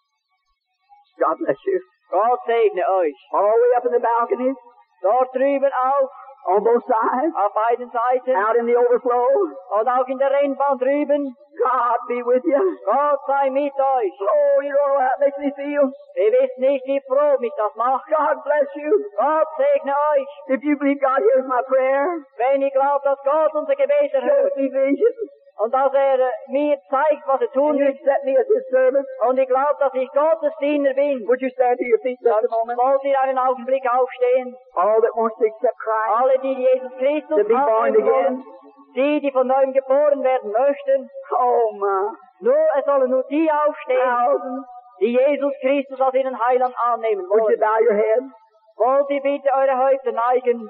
God bless you. Gott segne euch. All the way up in the balconies, Dort drüben auch, on both sides, auf beiden Seiten out in the overflow. und auch in der Rennbahn drüben. God be with you. Gott sei mit euch. Oh, you don't know how it makes me feel. Ihr wisst nicht, wie froh mich das macht. God bless you. Gott segne euch. If you believe God hears my prayer, Wenn ihr glaubt, dass Gott unser Gebet shows erhört me vision, und dass er äh, mir zeigt, was er and tun you will, accept me as His servant, und ich glaube, dass ich Gottes Diener bin, would you stand to your feet just a moment? wollt ihr einen Augenblick aufstehen. All that wants to accept Christ, Alle, die Jesus Christus to be born annehmen wollen, again. die, die von neuem geboren werden möchten, Oh my, nur, es sollen nur die aufstehen, thousands. die Jesus Christus als ihren Heiland annehmen Would you wollen. bow your head? Wollt ihr bitte eure Häupter neigen?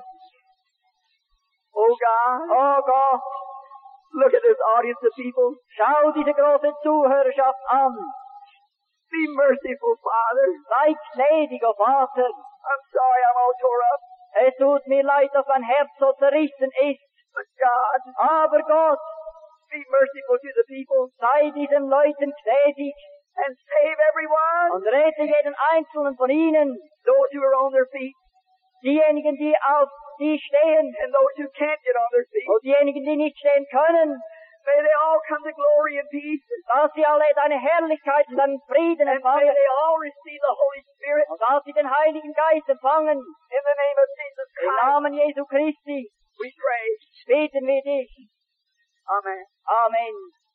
Oh God, Oh Gott, look at this audience of people. schau diese große Zuhörerschaft an. Be merciful, Father. Sei gnädig, oh Vater. I'm sorry I'm all tore up. Es tut mir leid, dass mein Herz so zerrissen ist. But God, Aber Gott, be merciful to the people sei diesen Leuten gnädig and save everyone. und rette jeden einzelnen von ihnen. Those who are on their feet Diejenigen, die auf die stehen and those who can't get on their feet. und diejenigen, die nicht stehen können, May they all come to glory and peace. dass sie alle deine Herrlichkeit und deinen Frieden And may empfangen they all receive the Holy Spirit und dass sie den Heiligen Geist empfangen. in the name of Jesus Im Christ. Namen Jesu Christi We pray. beten wir dich. Amen. Amen.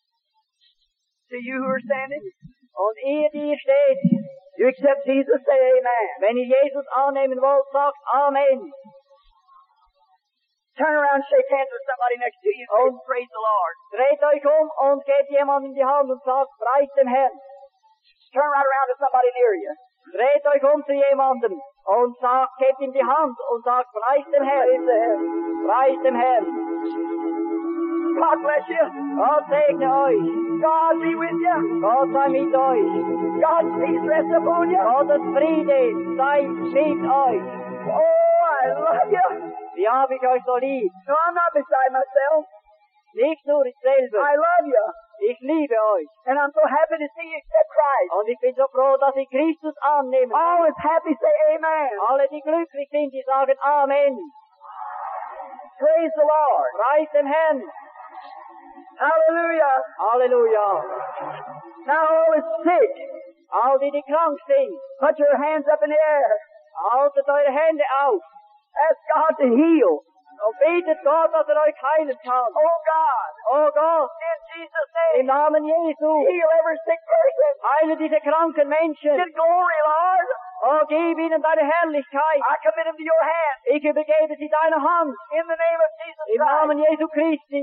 To you who are standing, Und ihr, die ihr steht, you accept Jesus, say amen. wenn ihr Jesus annehmen wollt, sagt Amen. Turn around and shake hands with somebody next to you and say, praise the Lord. Dreht euch um und gebt jemandem die Hand und sagt, preis den Herrn. Turn right around to somebody near you. Dreht euch um zu jemandem und sagt, gebt ihm die Hand und sagt, preis den Herrn. Preis den Herrn. God bless you. Gott segne euch. God be with you. Gott sei mit euch. God's peace rest upon you. Gottes Friede sei mit euch. Oh, I love you. Wie hab ich euch so lieb? No, I'm not beside myself. Nicht nur ich selber. I love you. Ich liebe euch. And I'm so happy to see you accept Christ. Und ich bin so froh, dass ich Christus annehmen. Always happy, say Amen. Alle, die glücklich sind, die sagen Amen. Praise the Lord. Preis den Herrn. Hallelujah. Hallelujah. Now all is sick. All die, die krank sind. Put your hands up in the air. Haltet eure Hände auf. Ask God to heal. Und betet Gott, dass er euch heilen kann. Oh God. Oh Gott. In Jesus' name. Im Namen Jesu. Heal every sick person. Heile diese kranken Menschen. Get glory, Lord. Oh, gib ihnen deine Herrlichkeit. I commit them to your hand. Ich übergebe sie deiner Hand. In the name of Jesus Christ. Im Namen Jesu Christi.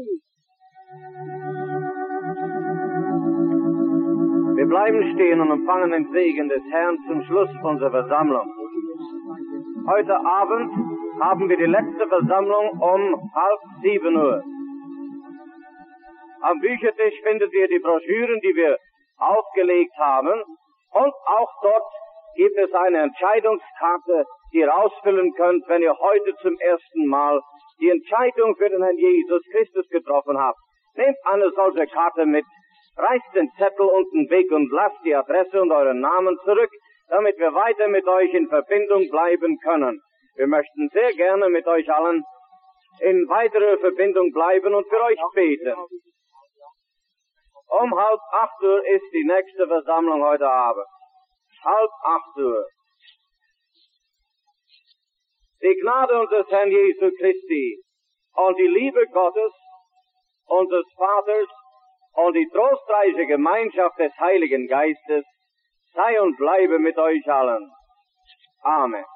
Wir bleiben stehen und empfangen den Segen des Herrn zum Schluss unserer Versammlung. Heute Abend haben wir die letzte Versammlung um halb sieben Uhr. Am Büchertisch findet ihr die Broschüren, die wir aufgelegt haben. Und auch dort gibt es eine Entscheidungskarte, die ihr ausfüllen könnt, wenn ihr heute zum ersten Mal die Entscheidung für den Herrn Jesus Christus getroffen habt. Nehmt eine solche Karte mit, reißt den Zettel unten weg und lasst die Adresse und euren Namen zurück, damit wir weiter mit euch in Verbindung bleiben können. Wir möchten sehr gerne mit euch allen in weiterer Verbindung bleiben und für euch beten. Um halb acht Uhr ist die nächste Versammlung heute Abend. Halb acht Uhr. Die Gnade unseres Herrn Jesu Christi und die Liebe Gottes, unseres Vaters und die trostreiche Gemeinschaft des Heiligen Geistes sei und bleibe mit euch allen. Amen.